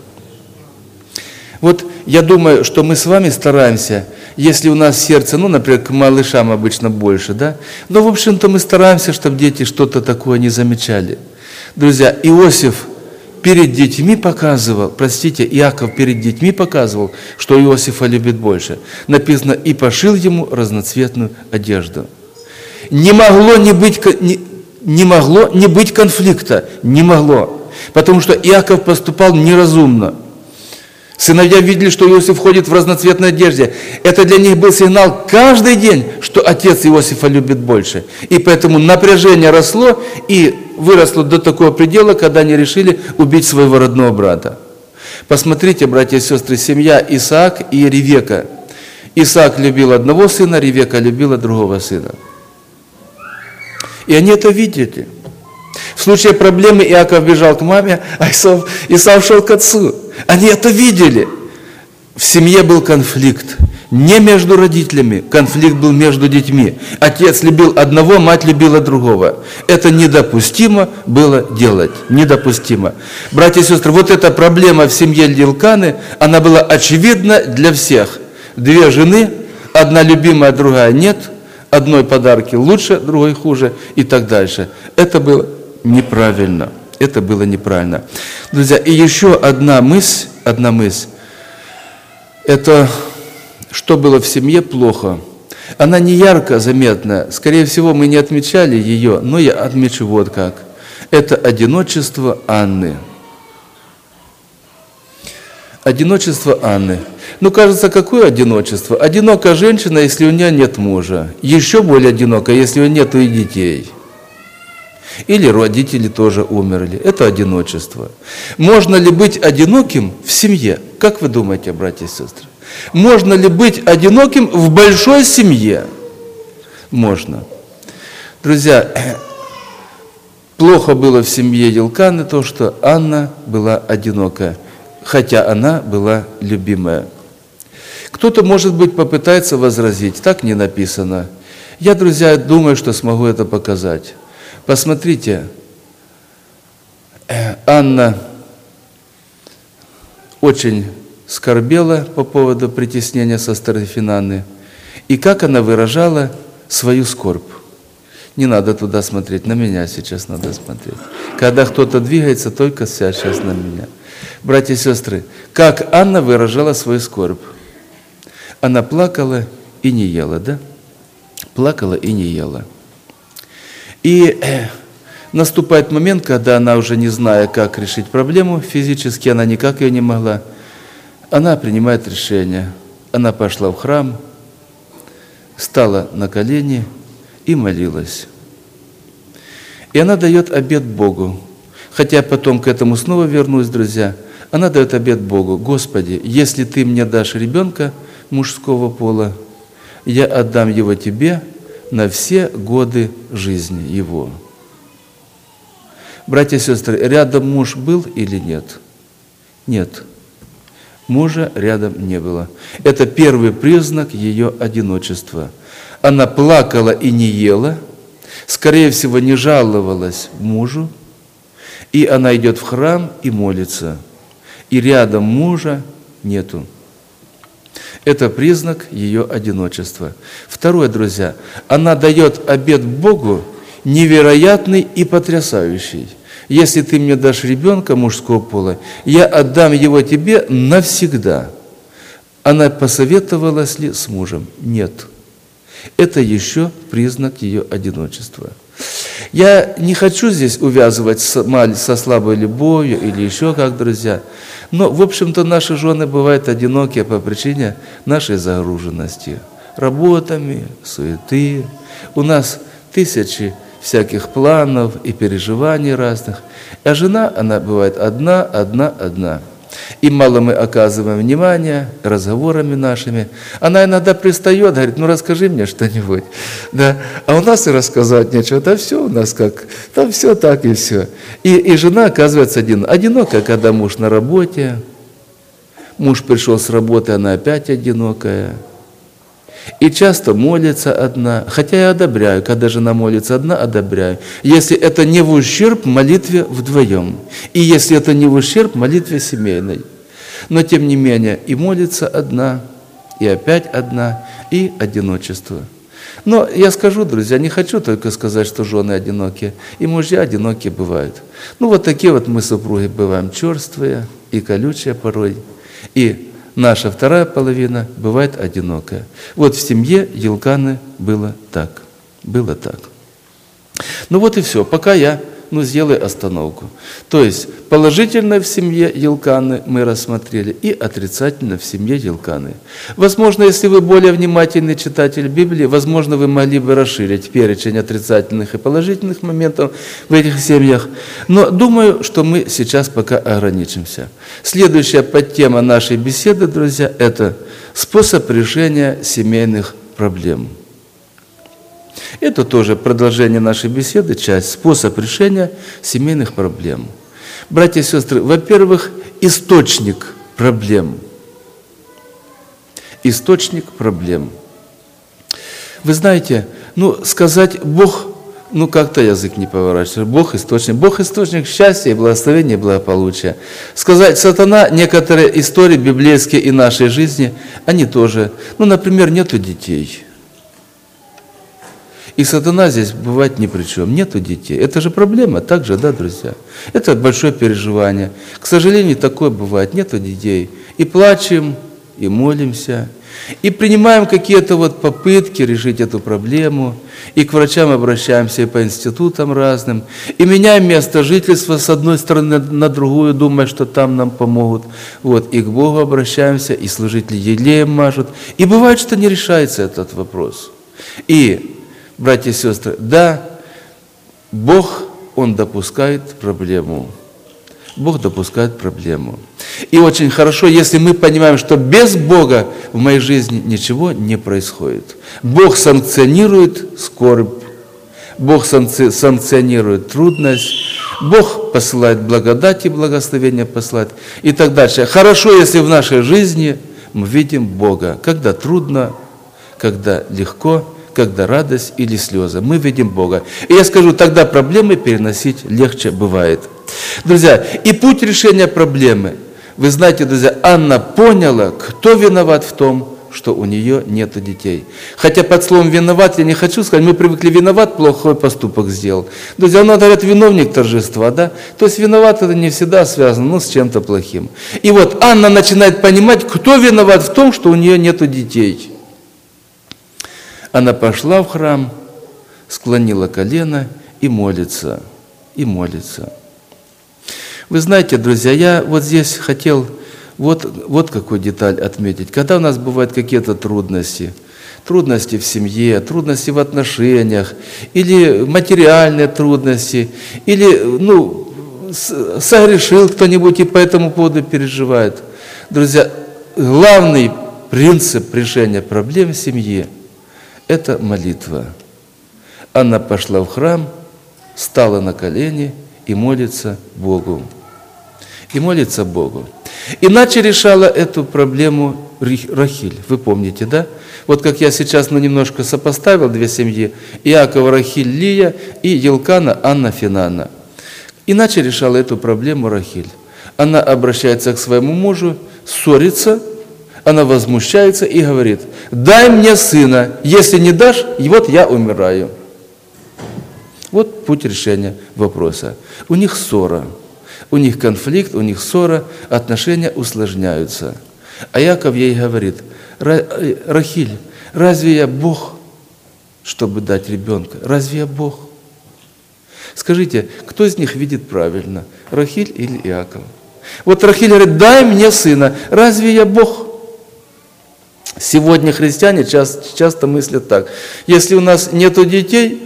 Вот я думаю, что мы с вами стараемся, если у нас сердце, например, к малышам обычно больше, да? Но, в общем-то, мы стараемся, чтобы дети что-то такое не замечали. Друзья, Иосиф перед детьми показывал, Иаков перед детьми показывал, что Иосифа любит больше. Написано, и пошил ему разноцветную одежду. Не могло не быть конфликта, не могло. Потому что Иаков поступал неразумно. Сыновья видели, что Иосиф ходит в разноцветной одежде. Это для них был сигнал каждый день, что отец Иосифа любит больше. И поэтому напряжение росло и выросло до такого предела, когда они решили убить своего родного брата. Посмотрите, братья и сестры, семья Исаак и Ревека. Исаак любил одного сына, Ревека любила другого сына. И они это видели. В случае проблемы Иаков бежал к маме, а Исав шел к отцу. Они это видели. В семье был конфликт. Не между родителями, конфликт был между детьми. Отец любил одного, мать любила другого. Это недопустимо было делать. Недопустимо. Братья и сестры, вот эта проблема в семье Елканы, она была очевидна для всех. Две жены, одна любимая, другая нет. Одной подарки лучше, другой хуже и так дальше. Это было неправильно. Это было неправильно. Друзья, и еще одна мысль. Это что было в семье плохо. Она не ярко заметна. Скорее всего, мы не отмечали ее, но я отмечу вот как. Это одиночество Анны. Одиночество Анны. Кажется, какое одиночество? Одинокая женщина, если у нее нет мужа. Еще более одинокая, если у нее нет и детей. Или родители тоже умерли. Это одиночество. Можно ли быть одиноким в семье? Как вы думаете, братья и сестры? Можно ли быть одиноким в большой семье? Можно. Друзья, плохо было в семье Елканы то, что Анна была одинокая, хотя она была любимая. Кто-то, может быть, попытается возразить. Так не написано. Я, друзья, думаю, что смогу это показать. Посмотрите, Анна очень скорбела по поводу притеснения со стороны Финаны. И как она выражала свою скорбь. Не надо туда смотреть, на меня сейчас надо смотреть. Когда кто-то двигается, только сейчас на меня. Братья и сестры, как Анна выражала свою скорбь? Она плакала и не ела, да? Плакала и не ела. И наступает момент, когда она уже не зная, как решить проблему, физически она никак ее не могла, она принимает решение. Она пошла в храм, стала на колени и молилась. И она дает обет Богу. хотя потом к этому снова вернусь, друзья, она дает обет Богу: Господи, если Ты мне дашь ребенка мужского пола, я отдам его Тебе на все годы жизни его. Братья и сестры, рядом муж был или нет? Нет. Мужа рядом не было. Это первый признак ее одиночества. Она плакала и не ела, скорее всего, не жаловалась мужу, и она идет в храм и молится, и рядом мужа нету. Это признак ее одиночества. Второе, друзья, она дает обет Богу невероятный и потрясающий. Если ты мне дашь ребенка мужского пола, я отдам его тебе навсегда. Она посоветовалась ли с мужем? Нет. Это еще признак ее одиночества. Я не хочу здесь увязывать со слабой любовью или еще как, друзья. Но, в общем-то, наши жены бывают одинокие по причине нашей загруженности. Работами, суеты. У нас тысячи всяких планов и переживаний разных. А жена, она бывает одна. И мало мы оказываем внимания разговорами нашими. Она иногда пристает, говорит: ну расскажи мне что-нибудь. Да. А у нас и рассказать нечего. Да все у нас как, там все так и все. И жена оказывается одинокая, когда муж на работе. Муж пришел с работы, она опять одинокая. И часто молится одна, хотя я одобряю, когда жена молится одна, одобряю. Если это не в ущерб молитве вдвоем, и если это не в ущерб молитве семейной. Но тем не менее и молится одна, и опять одна, и одиночество. Но я скажу, друзья, не хочу только сказать, что жены одинокие, и мужья одинокие бывают. Ну вот такие вот мы супруги бываем черствые и колючие порой, и наша вторая половина бывает одинокая. Вот в семье Елканы было так. Было так. Ну вот и все. Пока я сделаю остановку. То есть положительно в семье Елканы мы рассмотрели и отрицательно в семье Елканы. Возможно, если вы более внимательный читатель Библии, возможно, вы могли бы расширить перечень отрицательных и положительных моментов в этих семьях. Но думаю, что мы сейчас пока ограничимся. Следующая подтема нашей беседы, друзья, это способ решения семейных проблем. Это тоже продолжение нашей беседы, часть способ решения семейных проблем. Братья и сестры, во-первых, источник проблем. Источник проблем. Вы знаете, сказать Бог, как-то язык не поворачивается. Бог источник счастья и благословения и благополучия. Сказать сатана, некоторые истории библейские и нашей жизни, они тоже. Например, нету детей. И сатана здесь бывает ни при чем. Нету детей. Это же проблема также, да, друзья? Это большое переживание. К сожалению, такое бывает. Нету детей. И плачем, и молимся, и принимаем какие-то попытки решить эту проблему, и к врачам обращаемся, и по институтам разным, и меняем место жительства с одной стороны на другую, думая, что там нам помогут. И к Богу обращаемся, и служители елеем мажут. И бывает, что не решается этот вопрос. И братья и сестры, да, Бог, Он допускает проблему. Бог допускает проблему. И очень хорошо, если мы понимаем, что без Бога в моей жизни ничего не происходит. Бог санкционирует скорбь, Бог санкционирует трудность, Бог посылает благодать и благословение посылает и так дальше. Хорошо, если в нашей жизни мы видим Бога, когда трудно, когда легко, когда радость или слезы. Мы видим Бога. И я скажу, тогда проблемы переносить легче бывает. Друзья, и путь решения проблемы. Вы знаете, друзья, Анна поняла, кто виноват в том, что у нее нет детей. Хотя под словом «виноват» я не хочу сказать, мы привыкли «виноват», плохой поступок сделал. Друзья, говорят, виновник торжества, да? То есть виноват это не всегда связано, с чем-то плохим. И Анна начинает понимать, кто виноват в том, что у нее нет детей. Она пошла в храм, склонила колено и молится. И молится. Вы знаете, друзья, я здесь хотел вот какую деталь отметить. Когда у нас бывают какие-то трудности в семье, трудности в отношениях, или материальные трудности, или, согрешил кто-нибудь и по этому поводу переживает. Друзья, главный принцип решения проблем в семье – это молитва. Она пошла в храм, стала на колени и молится Богу. И молится Богу. Иначе решала эту проблему Рахиль. Вы помните, да? Вот как я сейчас немножко сопоставил две семьи. Иаков, Рахиль, Лия и Елкана, Анна, Финана. Иначе решала эту проблему Рахиль. Она обращается к своему мужу, ссорится, она возмущается и говорит: «Дай мне сына, если не дашь, вот я умираю». Вот путь решения вопроса. У них ссора, у них конфликт, у них ссора, отношения усложняются. А Иаков ей говорит: «Рахиль, разве я Бог, чтобы дать ребенка? Разве я Бог?» Скажите, кто из них видит правильно, Рахиль или Иаков? Вот Рахиль говорит: «Дай мне сына, разве я Бог?» Сегодня христиане часто мыслят так: если у нас нету детей,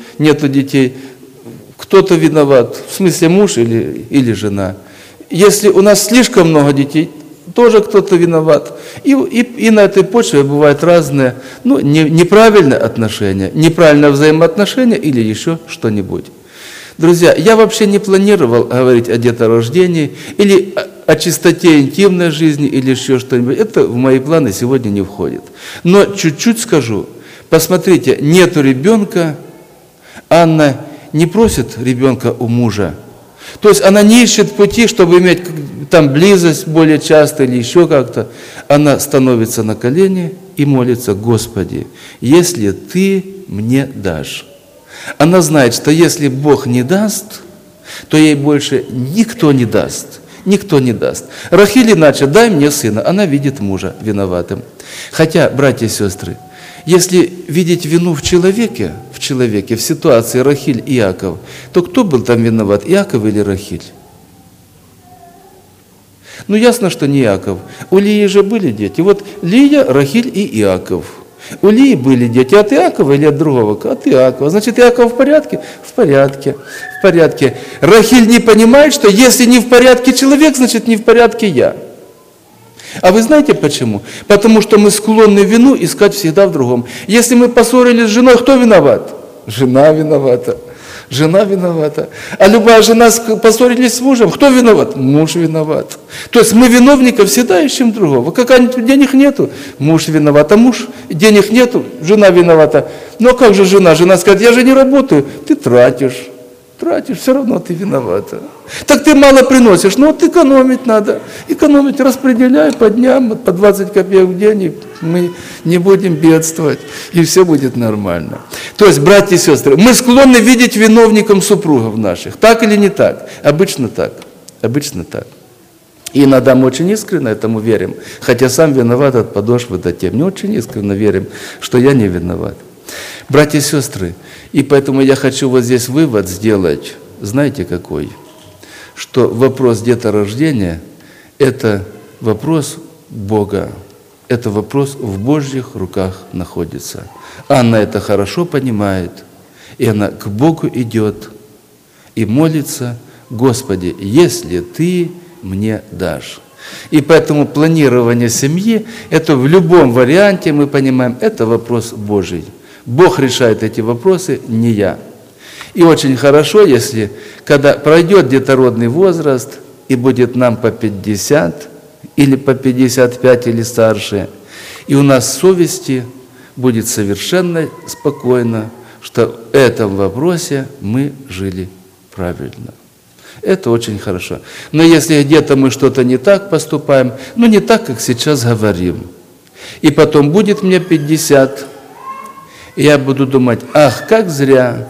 кто-то виноват, в смысле муж или жена. Если у нас слишком много детей, тоже кто-то виноват. И на этой почве бывают разные, неправильные отношения, неправильное взаимоотношения или еще что-нибудь. Друзья, я вообще не планировал говорить о деторождении или о чистоте интимной жизни или еще что-нибудь. Это в мои планы сегодня не входит. Но чуть-чуть скажу. Посмотрите, нету ребенка, Анна не просит ребенка у мужа. То есть она не ищет пути, чтобы иметь там близость более часто или еще как-то. Она становится на колени и молится: «Господи, если Ты мне дашь». Она знает, что если Бог не даст, то ей больше никто не даст. Никто не даст. Рахиль иначе: «Дай мне сына». Она видит мужа виноватым. Хотя, братья и сестры, если видеть вину в человеке, в ситуации Рахиль и Иаков, то кто был там виноват, Иаков или Рахиль? Ясно, что не Иаков. У Лии же были дети. Вот Лия, Рахиль и Иаков. У Лии были дети от Иакова или от другого? От Иакова. Значит, Иаков в порядке? В порядке. В порядке. Рахиль не понимает, что если не в порядке человек, значит, не в порядке я. А вы знаете почему? Потому что мы склонны вину искать всегда в другом. Если мы поссорились с женой, кто виноват? Жена виновата. Жена виновата. А любая жена поссорились с мужем, кто виноват? Муж виноват. То есть мы виновника всегда ищем другого. Какая-нибудь денег нету, муж виноват. А муж, денег нету, жена виновата. Но как же жена? Жена скажет: «Я же не работаю». Ты тратишь, все равно ты виновата. Так ты мало приносишь, вот экономить надо. Экономить, распределяй по дням, по 20 копеек в день, и мы не будем бедствовать, и все будет нормально. То есть, братья и сестры, мы склонны видеть виновником супругов наших. Так или не так? Обычно так. Обычно так. И иногда мы очень искренне этому верим, хотя сам виноват от подошвы до тем. Мы очень искренне верим, что я не виноват. Братья и сестры, и поэтому я хочу вот здесь вывод сделать, знаете какой? Что вопрос деторождения – это вопрос Бога, это вопрос в Божьих руках находится. Анна это хорошо понимает, и она к Богу идет и молится: «Господи, если Ты мне дашь». И поэтому планирование семьи – это в любом варианте, мы понимаем, это вопрос Божий. Бог решает эти вопросы, не я. И очень хорошо, если, когда пройдет детородный возраст, и будет нам по 50, или по 55, или старше, и у нас совести будет совершенно спокойно, что в этом вопросе мы жили правильно. Это очень хорошо. Но если где-то мы что-то не так поступаем, не так, как сейчас говорим, и потом будет мне 50, и я буду думать: ах, как зря,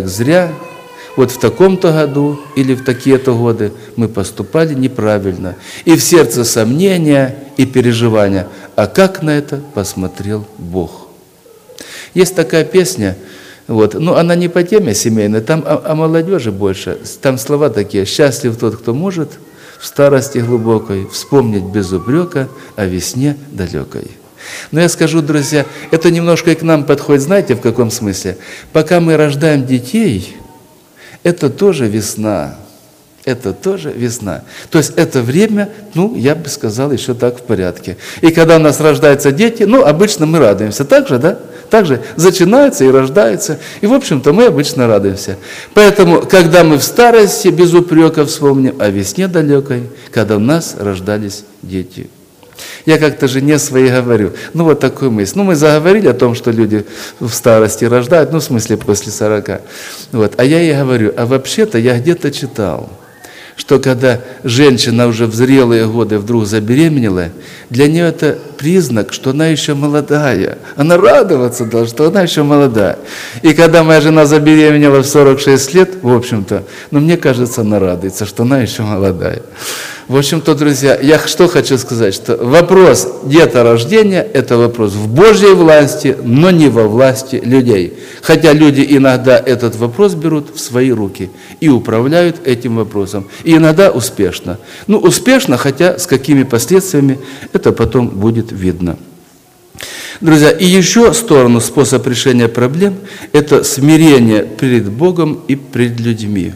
вот в таком-то году или в такие-то годы мы поступали неправильно. И в сердце сомнения и переживания. А как на это посмотрел Бог? Есть такая песня, она не по теме семейной, там о молодежи больше. Там слова такие: «Счастлив тот, кто может в старости глубокой вспомнить без упрека о весне далекой». Но я скажу, друзья, это немножко и к нам подходит, знаете, в каком смысле? Пока мы рождаем детей, это тоже весна. это тоже весна. То есть это время, я бы сказал, еще так в порядке. И когда у нас рождаются дети, обычно мы радуемся. Так же, да? Так же начинаются и рождаются. И, в общем-то, мы обычно радуемся. Поэтому, когда мы в старости без упрека вспомним о весне далекой, когда у нас рождались дети. Я как-то жене своей говорю, вот такую мысль. Мы заговорили о том, что люди в старости рождают, в смысле после 40. А я ей говорю, а вообще-то я где-то читал, что когда женщина уже в зрелые годы вдруг забеременела, для нее это признак, что она еще молодая. Она радоваться должна, что она еще молодая. И когда моя жена забеременела в 46 лет, в общем-то, мне кажется, она радуется, что она еще молодая. В общем-то, друзья, я что хочу сказать, что вопрос деторождения – это вопрос в Божьей власти, но не во власти людей. Хотя люди иногда этот вопрос берут в свои руки и управляют этим вопросом. И иногда успешно. Успешно, хотя с какими последствиями, это потом будет видно. Друзья, и еще способ решения проблем – это смирение перед Богом и перед людьми.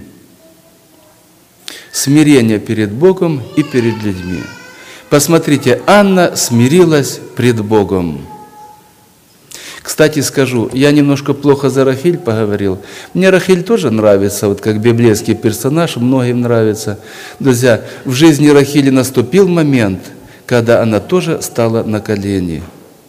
Смирение перед Богом и перед людьми. Посмотрите, Анна смирилась пред Богом. Кстати, скажу, я немножко плохо за Рахиль поговорил. Мне Рахиль тоже нравится, как библейский персонаж, многим нравится. Друзья, в жизни Рахили наступил момент, когда она тоже стала на колени.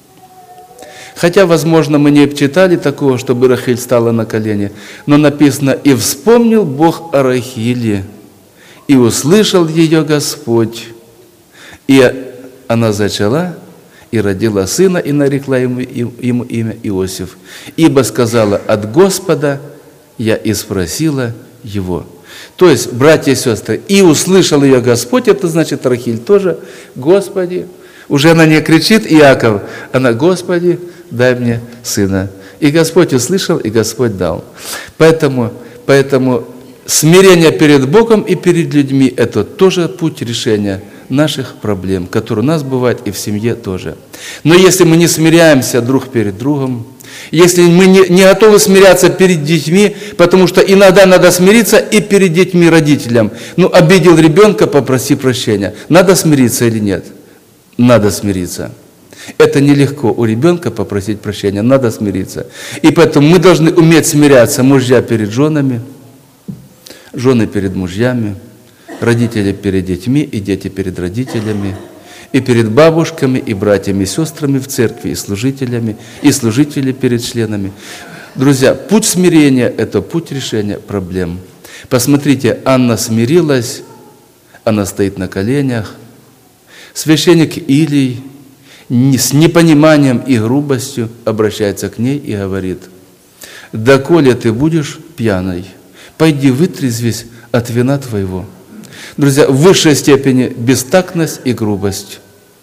Хотя, возможно, мы не читали такого, чтобы Рахиль стала на колени, но написано, «И вспомнил Бог о Рахиле, и услышал ее Господь, и она зачала, и родила сына, и нарекла ему имя Иосиф. Ибо сказала, от Господа я и спросила его». То есть, братья и сестры, и услышал ее Господь, это значит, Рахиль тоже, Господи, уже она не кричит, Иаков, она, Господи, дай мне сына. И Господь услышал, и Господь дал. Поэтому смирение перед Богом и перед людьми – это тоже путь решения наших проблем, которые у нас бывают и в семье тоже. Но если мы не смиряемся друг перед другом, если мы не готовы смиряться перед детьми, потому что иногда надо смириться и перед детьми, родителям. Обидел ребенка, попроси прощения. Надо смириться или нет? Надо смириться. Это нелегко у ребенка попросить прощения, надо смириться. И поэтому мы должны уметь смиряться, мужья перед женами, жены перед мужьями, родители перед детьми и дети перед родителями, и перед бабушками, и братьями, и сестрами в церкви, и служителями, и служители перед членами. Друзья, путь смирения – это путь решения проблем. Посмотрите, Анна смирилась, она стоит на коленях. Священник Илий с непониманием и грубостью обращается к ней и говорит, «Доколе ты будешь пьяной, пойди вытрезвись от вина твоего». Друзья, в высшей степени бестактность и грубость.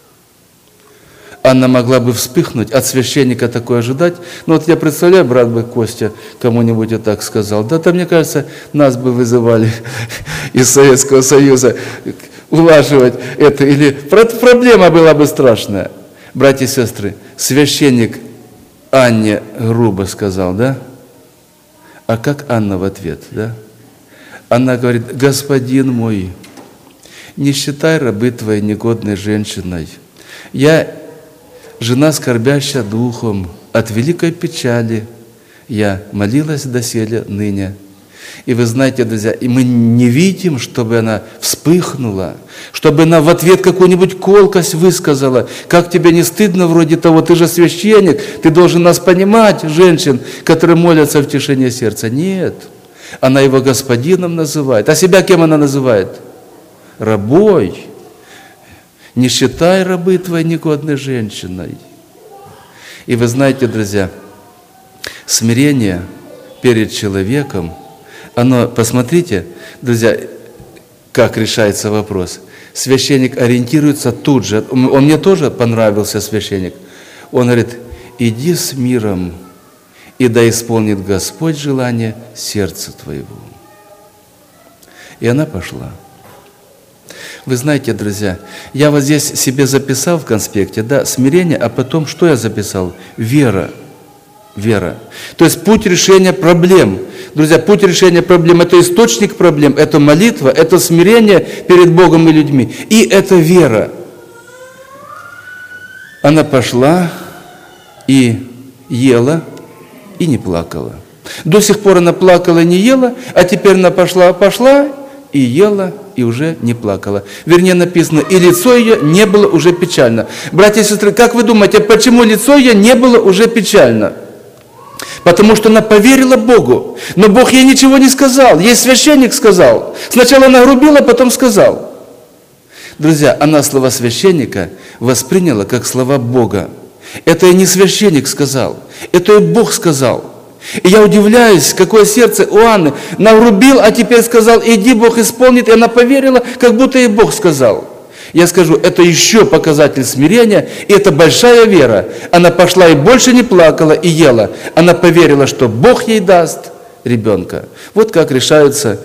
Анна могла бы вспыхнуть, от священника такое ожидать. Я представляю, брат бы Костя кому-нибудь и так сказал. Да, мне кажется, нас бы вызывали из Советского Союза улаживать это. Или проблема была бы страшная. Братья и сестры, священник Анне грубо сказал, да? А как Анна в ответ, да? Она говорит, «Господин мой, не считай рабы твоей негодной женщиной. Я жена, скорбящая духом, от великой печали я молилась доселе ныне». И вы знаете, друзья, и мы не видим, чтобы она вспыхнула, чтобы она в ответ какую-нибудь колкость высказала. Как тебе не стыдно вроде того, ты же священник, ты должен нас понимать, женщин, которые молятся в тишине сердца. Нет, она его господином называет. А себя кем она называет? Рабой. Не считай рабы твоей негодной женщиной. И вы знаете, друзья, смирение перед человеком, оно, посмотрите, друзья, как решается вопрос. Священник ориентируется тут же. Он мне тоже понравился, священник. Он говорит, иди с миром, и да исполнит Господь желание сердца твоего. И она пошла. Вы знаете, друзья, я вот здесь себе записал в конспекте, да, смирение, а потом что я записал? Вера. Вера. То есть путь решения проблем. Друзья, путь решения проблем – это источник проблем, это молитва, это смирение перед Богом и людьми. И это вера. Она пошла и ела, и не плакала. До сих пор она плакала и не ела, а теперь она пошла и ела, и уже не плакала. Вернее, написано, и лицо ее не было уже печально. Братья и сестры, как вы думаете, почему лицо ее не было уже печально? Потому что она поверила Богу. Но Бог ей ничего не сказал. Ей священник сказал. Сначала она грубила, потом сказал. Друзья, она слова священника восприняла как слова Бога. Это и не священник сказал, это и Бог сказал. И я удивляюсь, какое сердце у Анны. Нагрубил, а теперь сказал, иди, Бог исполнит. И она поверила, как будто и Бог сказал. Я скажу, это еще показатель смирения, и это большая вера. Она пошла и больше не плакала, и ела. Она поверила, что Бог ей даст ребенка. Вот как решаются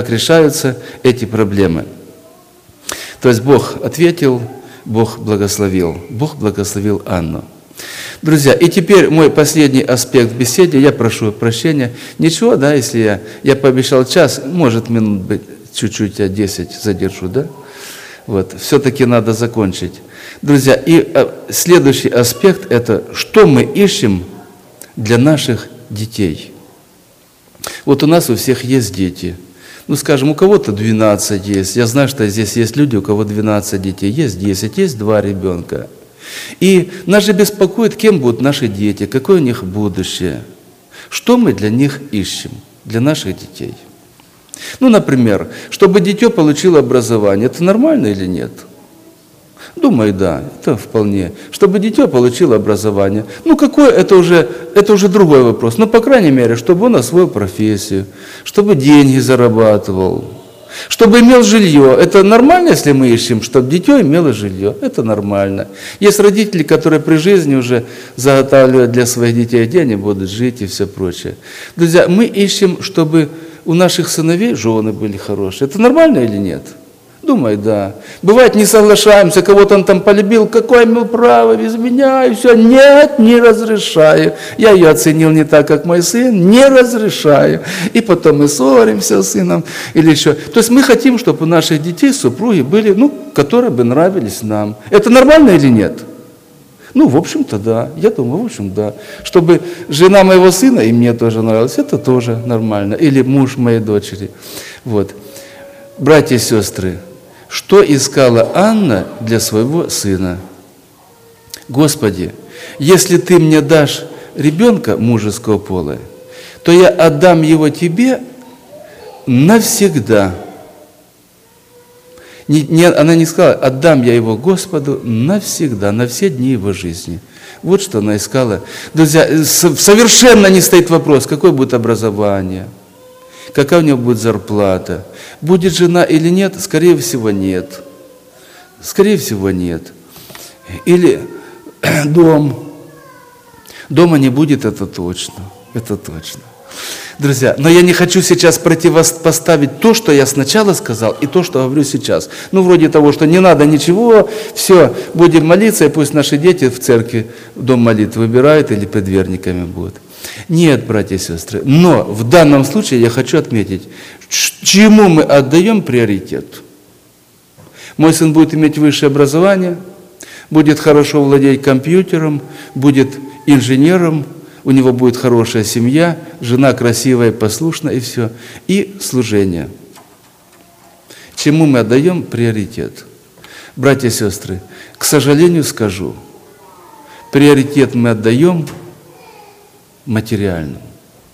эти проблемы. То есть Бог ответил, Бог благословил Анну. Друзья, и теперь мой последний аспект в беседе, я прошу прощения. Ничего, да, если я пообещал час, может минут быть, чуть-чуть, я 10 задержу, да? Вот, все-таки надо закончить. Друзья, и следующий аспект – это что мы ищем для наших детей. Вот у нас у всех есть дети. Ну, скажем, у кого-то 12 есть. Я знаю, что здесь есть люди, у кого 12 детей. Есть 10, есть 2 ребенка. И нас же беспокоит, кем будут наши дети, какое у них будущее. Что мы для них ищем, для наших детей? Ну, например, чтобы дитё получило образование, это нормально или нет? Думаю, да, это вполне. Чтобы дитё получило образование. Ну, какое, это уже другой вопрос. Но, по крайней мере, чтобы он освоил профессию, чтобы деньги зарабатывал, чтобы имел жилье. Это нормально, если мы ищем, чтобы дитё имело жилье? Это нормально. Есть родители, которые при жизни уже заготавливают для своих детей, где они будут жить и все прочее. Друзья, мы ищем, чтобы у наших сыновей жены были хорошие. Это нормально или нет? Думаю, да. Бывает, не соглашаемся, кого-то он там полюбил, какое имел право без меня, и все. Нет, не разрешаю. Я ее оценил не так, как мой сын, не разрешаю. И потом мы ссоримся с сыном или еще. То есть мы хотим, чтобы у наших детей супруги были, которые бы нравились нам. Это нормально или нет? Ну, в общем-то, да. Я думаю, в общем, да. Чтобы жена моего сына и мне тоже нравилась, это тоже нормально. Или муж моей дочери. Вот. Братья и сестры, что искала Анна для своего сына? Господи, если Ты мне дашь ребенка мужеского пола, то я отдам его Тебе навсегда. Она не сказала, отдам я его Господу навсегда, на все дни его жизни. Вот что она искала. Друзья, совершенно не стоит вопрос, какое будет образование, какая у него будет зарплата, будет жена или нет, скорее всего нет. Скорее всего нет. Или дом. Дома не будет, это точно. Это точно. Друзья, но я не хочу сейчас противопоставить то, что я сначала сказал, и то, что говорю сейчас. Вроде того, что не надо ничего, все, будем молиться, и пусть наши дети в церкви дом молитвы выбирают или предверниками будут. Нет, братья и сестры, но в данном случае я хочу отметить, чему мы отдаем приоритет. Мой сын будет иметь высшее образование, будет хорошо владеть компьютером, будет инженером, у него будет хорошая семья, жена красивая, послушная и все. И служение. Чему мы отдаем приоритет? Братья и сестры, к сожалению скажу, приоритет мы отдаем материальному.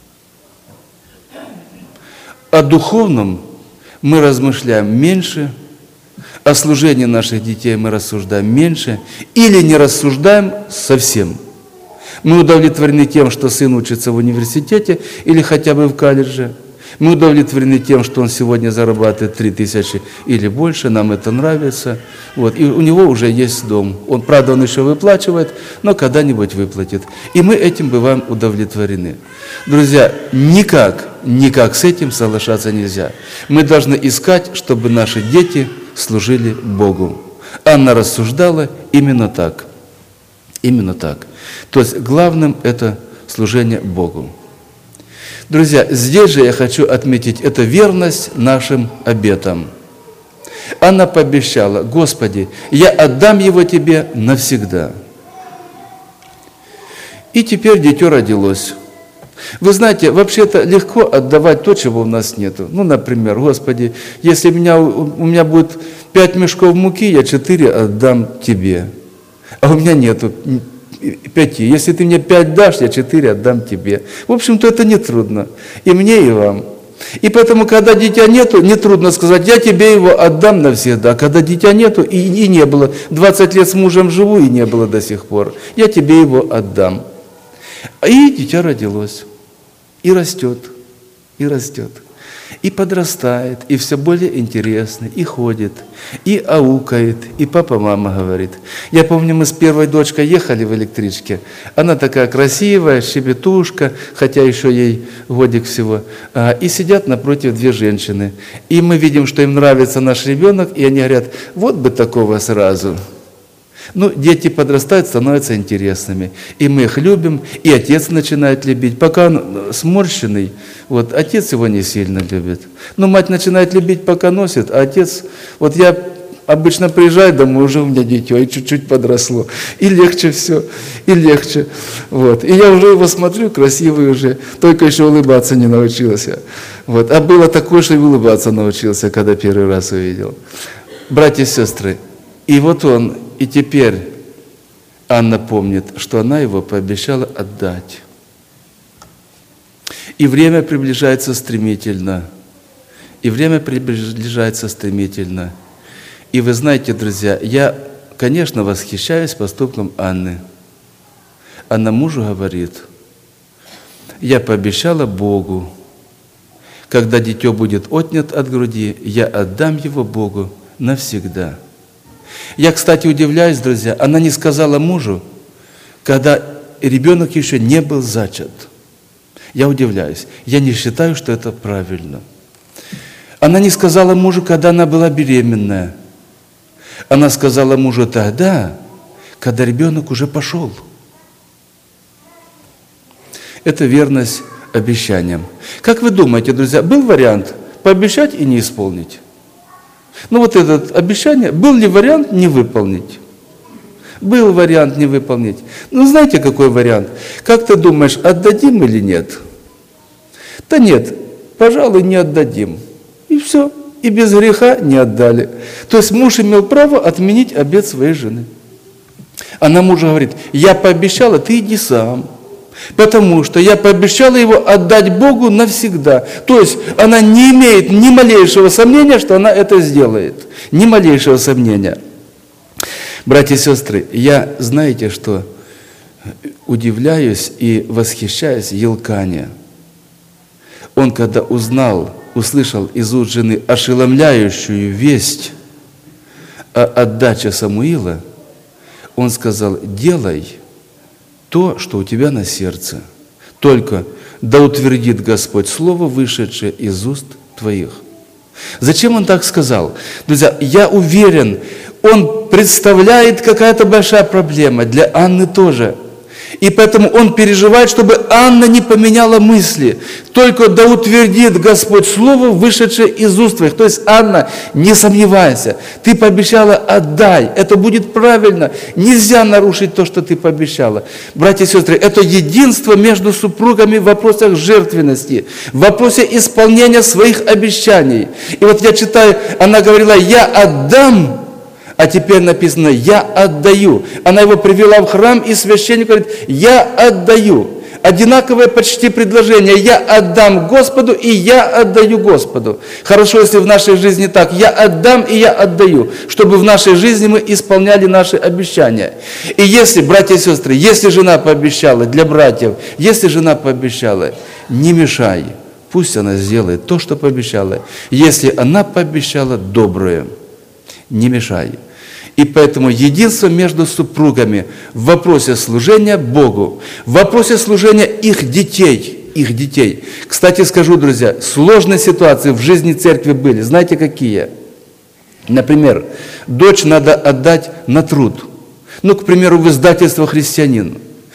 О духовном мы размышляем меньше, о служении наших детей мы рассуждаем меньше или не рассуждаем совсем. Мы удовлетворены тем, что сын учится в университете или хотя бы в колледже. Мы удовлетворены тем, что он сегодня зарабатывает 3000 или больше, нам это нравится. Вот. И у него уже есть дом. Правда, он еще выплачивает, но когда-нибудь выплатит. И мы этим бываем удовлетворены. Друзья, никак с этим соглашаться нельзя. Мы должны искать, чтобы наши дети служили Богу. Анна рассуждала именно так. Именно так. То есть главным это служения Богу. Друзья, здесь же я хочу отметить, это верность нашим обетам. Анна пообещала: Господи, я отдам его Тебе навсегда. И теперь дитё родилось. Вы знаете, вообще-то легко отдавать то, чего у нас нету. Ну, например, Господи, если у меня будет 5 мешков муки, я 4 отдам Тебе. А у меня нету 5. Если ты мне 5 дашь, я 4 отдам Тебе. В общем-то, это нетрудно. И мне, и вам. И поэтому, когда дитя нету, нетрудно сказать: я тебе его отдам навсегда. Когда дитя нету, и не было, 20 лет с мужем живу, и не было до сих пор, я тебе его отдам. И дитя родилось, и растет, и подрастает, и все более интересно, и ходит, и аукает, и папа, мама говорит. Я помню, мы с первой дочкой ехали в электричке, она такая красивая, щебетушка, хотя еще ей годик всего, и сидят напротив 2 женщины, и мы видим, что им нравится наш ребенок, и они говорят: вот бы такого сразу. Ну, дети подрастают, становятся интересными. И мы их любим, и отец начинает любить. Пока он сморщенный, вот, отец его не сильно любит. Но мать начинает любить, пока носит, а отец... Вот я обычно приезжаю домой, уже у меня дитё, и чуть-чуть подросло. И легче все, и легче. Вот. И я уже его смотрю, красивый уже, только еще улыбаться не научился. Вот. А было такое, что и улыбаться научился, когда первый раз увидел. Братья и сестры, и вот он... И теперь Анна помнит, что она его пообещала отдать. И время приближается стремительно. И время приближается стремительно. И вы знаете, друзья, я, конечно, восхищаюсь поступком Анны. Она мужу говорит: я пообещала Богу, когда дитё будет отнят от груди, я отдам его Богу навсегда. Я, кстати, удивляюсь, друзья, она не сказала мужу, когда ребенок еще не был зачат. Я удивляюсь. Я не считаю, что это правильно. Она не сказала мужу, когда она была беременная. Она сказала мужу тогда, когда ребенок уже пошел. Это верность обещаниям. Как вы думаете, друзья, был вариант пообещать и не исполнить? Ну вот это обещание, был ли вариант не выполнить? Был вариант не выполнить. Ну знаете, какой вариант? Как ты думаешь, отдадим или нет? Да нет, пожалуй, не отдадим. И все, и без греха не отдали. То есть муж имел право отменить обет своей жены. Она мужу говорит: я пообещала, ты иди сам. Потому что я пообещала его отдать Богу навсегда. То есть она не имеет ни малейшего сомнения, что она это сделает. Ни малейшего сомнения. Братья и сестры, я, знаете, что удивляюсь и восхищаюсь Елкане. Он, когда услышал из уст жены ошеломляющую весть о отдаче Самуила, он сказал: делай то, что у тебя на сердце. Только да утвердит Господь слово, вышедшее из уст твоих. Зачем он так сказал? Друзья, я уверен, он представляет какая-то большая проблема для Анны тоже. И поэтому он переживает, чтобы Анна не поменяла мысли. Только да утвердит Господь слово, вышедшее из уст твоих. То есть, Анна, не сомневайся, ты пообещала, отдай. Это будет правильно. Нельзя нарушить то, что ты пообещала. Братья и сестры, это единство между супругами в вопросах жертвенности, в вопросе исполнения своих обещаний. И вот я читаю, она говорила: я отдам. А теперь написано: я отдаю. Она его привела в храм, и священник говорит: я отдаю. Одинаковое почти предложение: я отдам Господу, и я отдаю Господу. Хорошо, если в нашей жизни так: я отдам, и я отдаю, чтобы в нашей жизни мы исполняли наши обещания. И если, братья и сестры, если жена пообещала, для братьев, если жена пообещала, не мешай, пусть она сделает то, что пообещала. Если она пообещала доброе, не мешай. И поэтому единство между супругами в вопросе служения Богу, в вопросе служения их детей. Кстати, скажу, друзья, сложные ситуации в жизни церкви были. Знаете, какие? Например, дочь надо отдать на труд. Ну, к примеру, в издательство «Христианин».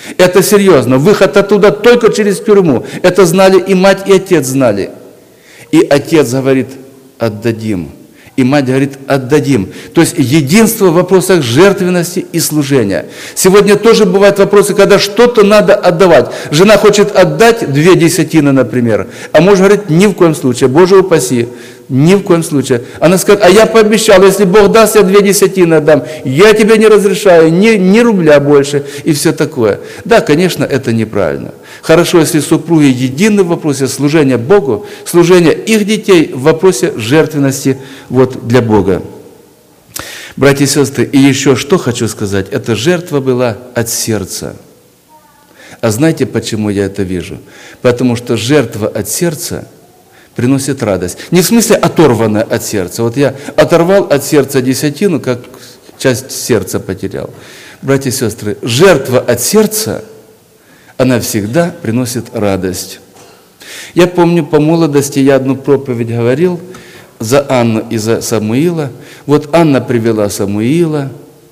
Это серьезно. Выход оттуда только через тюрьму. Это знали и мать, и отец знали. И отец говорит: отдадим. И мать говорит: отдадим. То есть единство в вопросах жертвенности и служения. Сегодня тоже бывают вопросы, когда что-то надо отдавать. Жена хочет отдать 2 десятины, например, а муж говорит: ни в коем случае, Боже упаси, ни в коем случае. Она скажет: а я пообещал, если Бог даст, я 2 десятины отдам. Я тебе не разрешаю, ни рубля больше, и все такое. Да, конечно, это неправильно. Хорошо, если супруги едины в вопросе служения Богу, служения их детей в вопросе жертвенности для Бога. Братья и сестры, и еще что хочу сказать, эта жертва была от сердца. А знаете, почему я это вижу? Потому что жертва от сердца приносит радость. Не в смысле оторванная от сердца. Вот я оторвал от сердца десятину, как часть сердца потерял. Братья и сестры, жертва от сердца, она всегда приносит радость. Я помню, по молодости я одну проповедь говорил за Анну и за Самуила. Вот Анна привела Самуила,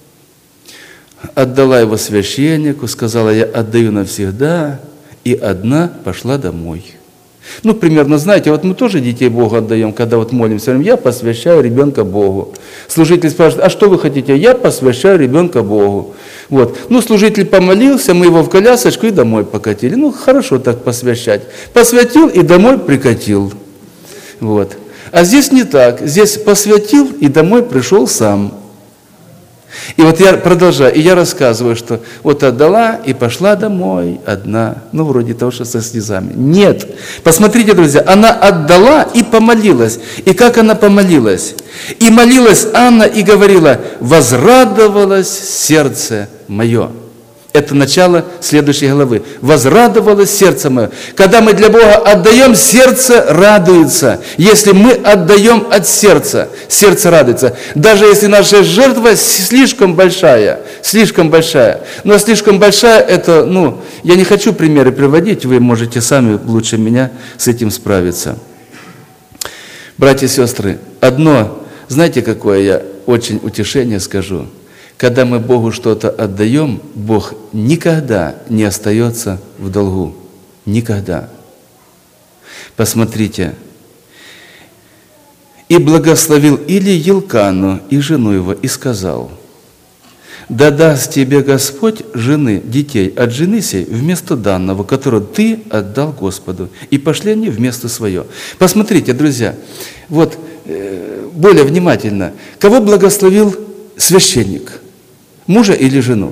отдала его священнику, сказала: я отдаю навсегда, и одна пошла домой. Ну, примерно, знаете, вот мы тоже детей Богу отдаем, когда вот молимся, я посвящаю ребенка Богу. Служитель спрашивает: а что вы хотите? Я посвящаю ребенка Богу. Вот. Ну, служитель помолился, мы его в колясочку и домой покатили. Ну, хорошо так посвящать. Посвятил и домой прикатил. Вот. А здесь не так. Здесь посвятил и домой пришел сам. И вот я продолжаю, и я рассказываю, что вот отдала и пошла домой одна, ну, вроде того, что со слезами. Нет. Посмотрите, друзья, она отдала и помолилась. И как она помолилась? И молилась Анна и говорила: возрадовалось сердце мое. Это начало следующей главы. Возрадовалось сердце мое. Когда мы для Бога отдаем, сердце радуется. Если мы отдаем от сердца, сердце радуется. Даже если наша жертва слишком большая. Но слишком большая, это, я не хочу примеры приводить, вы можете сами лучше меня с этим справиться. Братья и сестры, одно, знаете, какое я очень утешение скажу? Когда мы Богу что-то отдаем, Бог никогда не остается в долгу. Никогда. Посмотрите. «И благословил Или Елкану и жену его, и сказал: да даст тебе Господь жены, детей от жены сей вместо данного, которого ты отдал Господу, и пошли они вместо свое». Посмотрите, друзья, вот более внимательно. Кого благословил священник? Мужа или жену?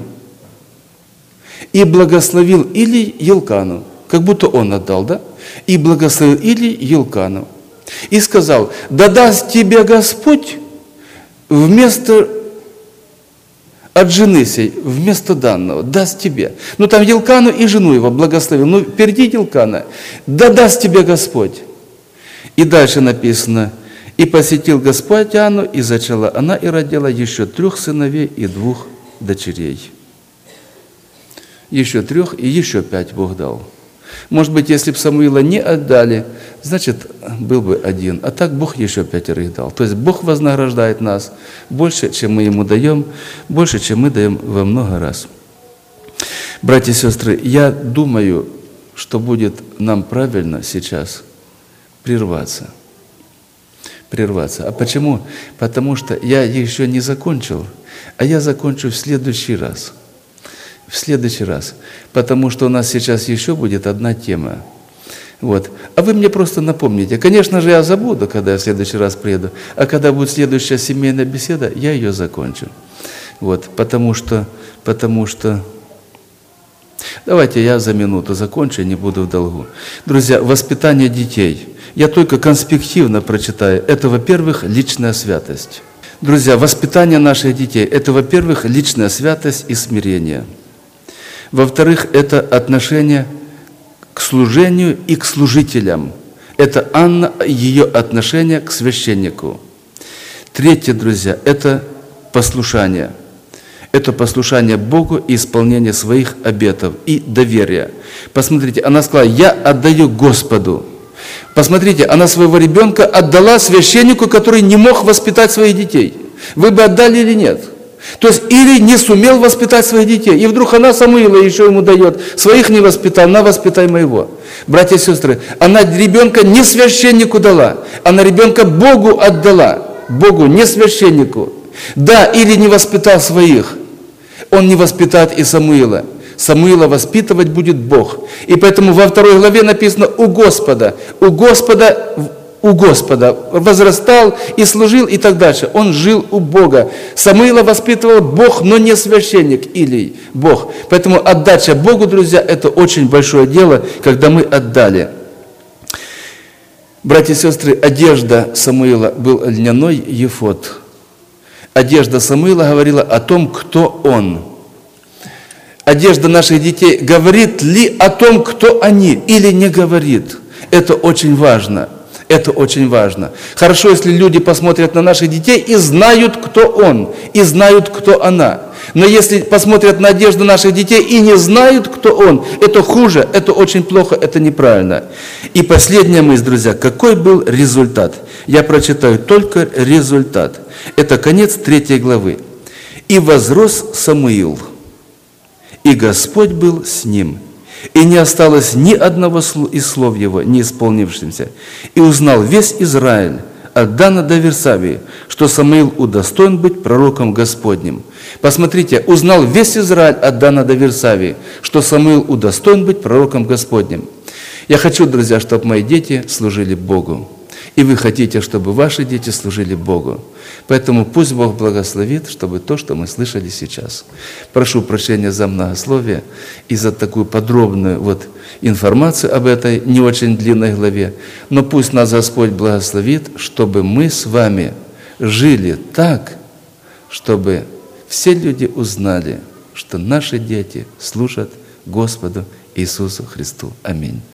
И благословил Или Елкану, как будто он отдал, да? И благословил Или Елкану. И сказал: да даст тебе Господь вместо от жены сей, вместо данного, даст тебе. Ну там Елкану и жену его благословил. Ну впереди Елкана. Да даст тебе Господь. И дальше написано: и посетил Господь Анну, и зачала она, и родила еще 3 сыновей и 2 дочерей. Еще 3 и еще 5 Бог дал. Может быть, если бы Самуила не отдали, значит, был бы 1. А так Бог еще 5 их дал. То есть Бог вознаграждает нас больше, чем мы Ему даем, больше, чем мы даем во много раз. Братья и сестры, я думаю, что будет нам правильно сейчас прерваться. А почему? Потому что я еще не закончил, а я закончу в следующий раз. Потому что у нас сейчас еще будет одна тема. Вот. А вы мне просто напомните. Конечно же, я забуду, когда я в следующий раз приеду. А когда будет следующая семейная беседа, я ее закончу. Вот. Потому что... Давайте я за минуту закончу, не буду в долгу. Друзья, воспитание детей. Я только конспективно прочитаю. Это, во-первых, личная святость. Друзья, воспитание наших детей – это, во-первых, личная святость и смирение. Во-вторых, это отношение к служению и к служителям. Это Анна, ее отношение к священнику. Третье, друзья, это послушание. Это послушание Богу и исполнение своих обетов и доверие. Посмотрите, она сказала: я отдаю Господу. Посмотрите, она своего ребенка отдала священнику, который не мог воспитать своих детей. Вы бы отдали или нет? То есть или не сумел воспитать своих детей, и вдруг она Самуила еще ему дает, своих не воспитал, на воспитай моего. Братья и сестры, она ребенка не священнику дала, она ребенка Богу отдала, Богу, не священнику. Да, или не воспитал своих, он не воспитает и Самуила. Самуила воспитывать будет Бог. И поэтому во 2 главе написано у Господа возрастал и служил и так дальше. Он жил у Бога. Самуила воспитывал Бог, но не священник Илий, Бог. Поэтому отдача Богу, друзья, это очень большое дело, когда мы отдали. Братья и сестры, одежда Самуила был льняной ефод. Одежда Самуила говорила о том, кто он. Одежда наших детей говорит ли о том, кто они, или не говорит. Это очень важно. Это очень важно. Хорошо, если люди посмотрят на наших детей и знают, кто он, и знают, кто она. Но если посмотрят на одежду наших детей и не знают, кто он, это хуже, это очень плохо, это неправильно. И последняя мысль, друзья, какой был результат? Я прочитаю только результат. Это конец 3 главы. «И возрос Самуил, и Господь был с ним, и не осталось ни одного из слов его, не исполнившимся. И узнал весь Израиль от Дана до Версавии, что Самуил удостоен быть пророком Господним». Посмотрите, узнал весь Израиль от Дана до Версавии, что Самуил удостоен быть пророком Господним. Я хочу, друзья, чтобы мои дети служили Богу. И вы хотите, чтобы ваши дети служили Богу. Поэтому пусть Бог благословит, чтобы то, что мы слышали сейчас. Прошу прощения за многословие и за такую подробную информацию об этой не очень длинной главе. Но пусть нас Господь благословит, чтобы мы с вами жили так, чтобы все люди узнали, что наши дети служат Господу Иисусу Христу. Аминь.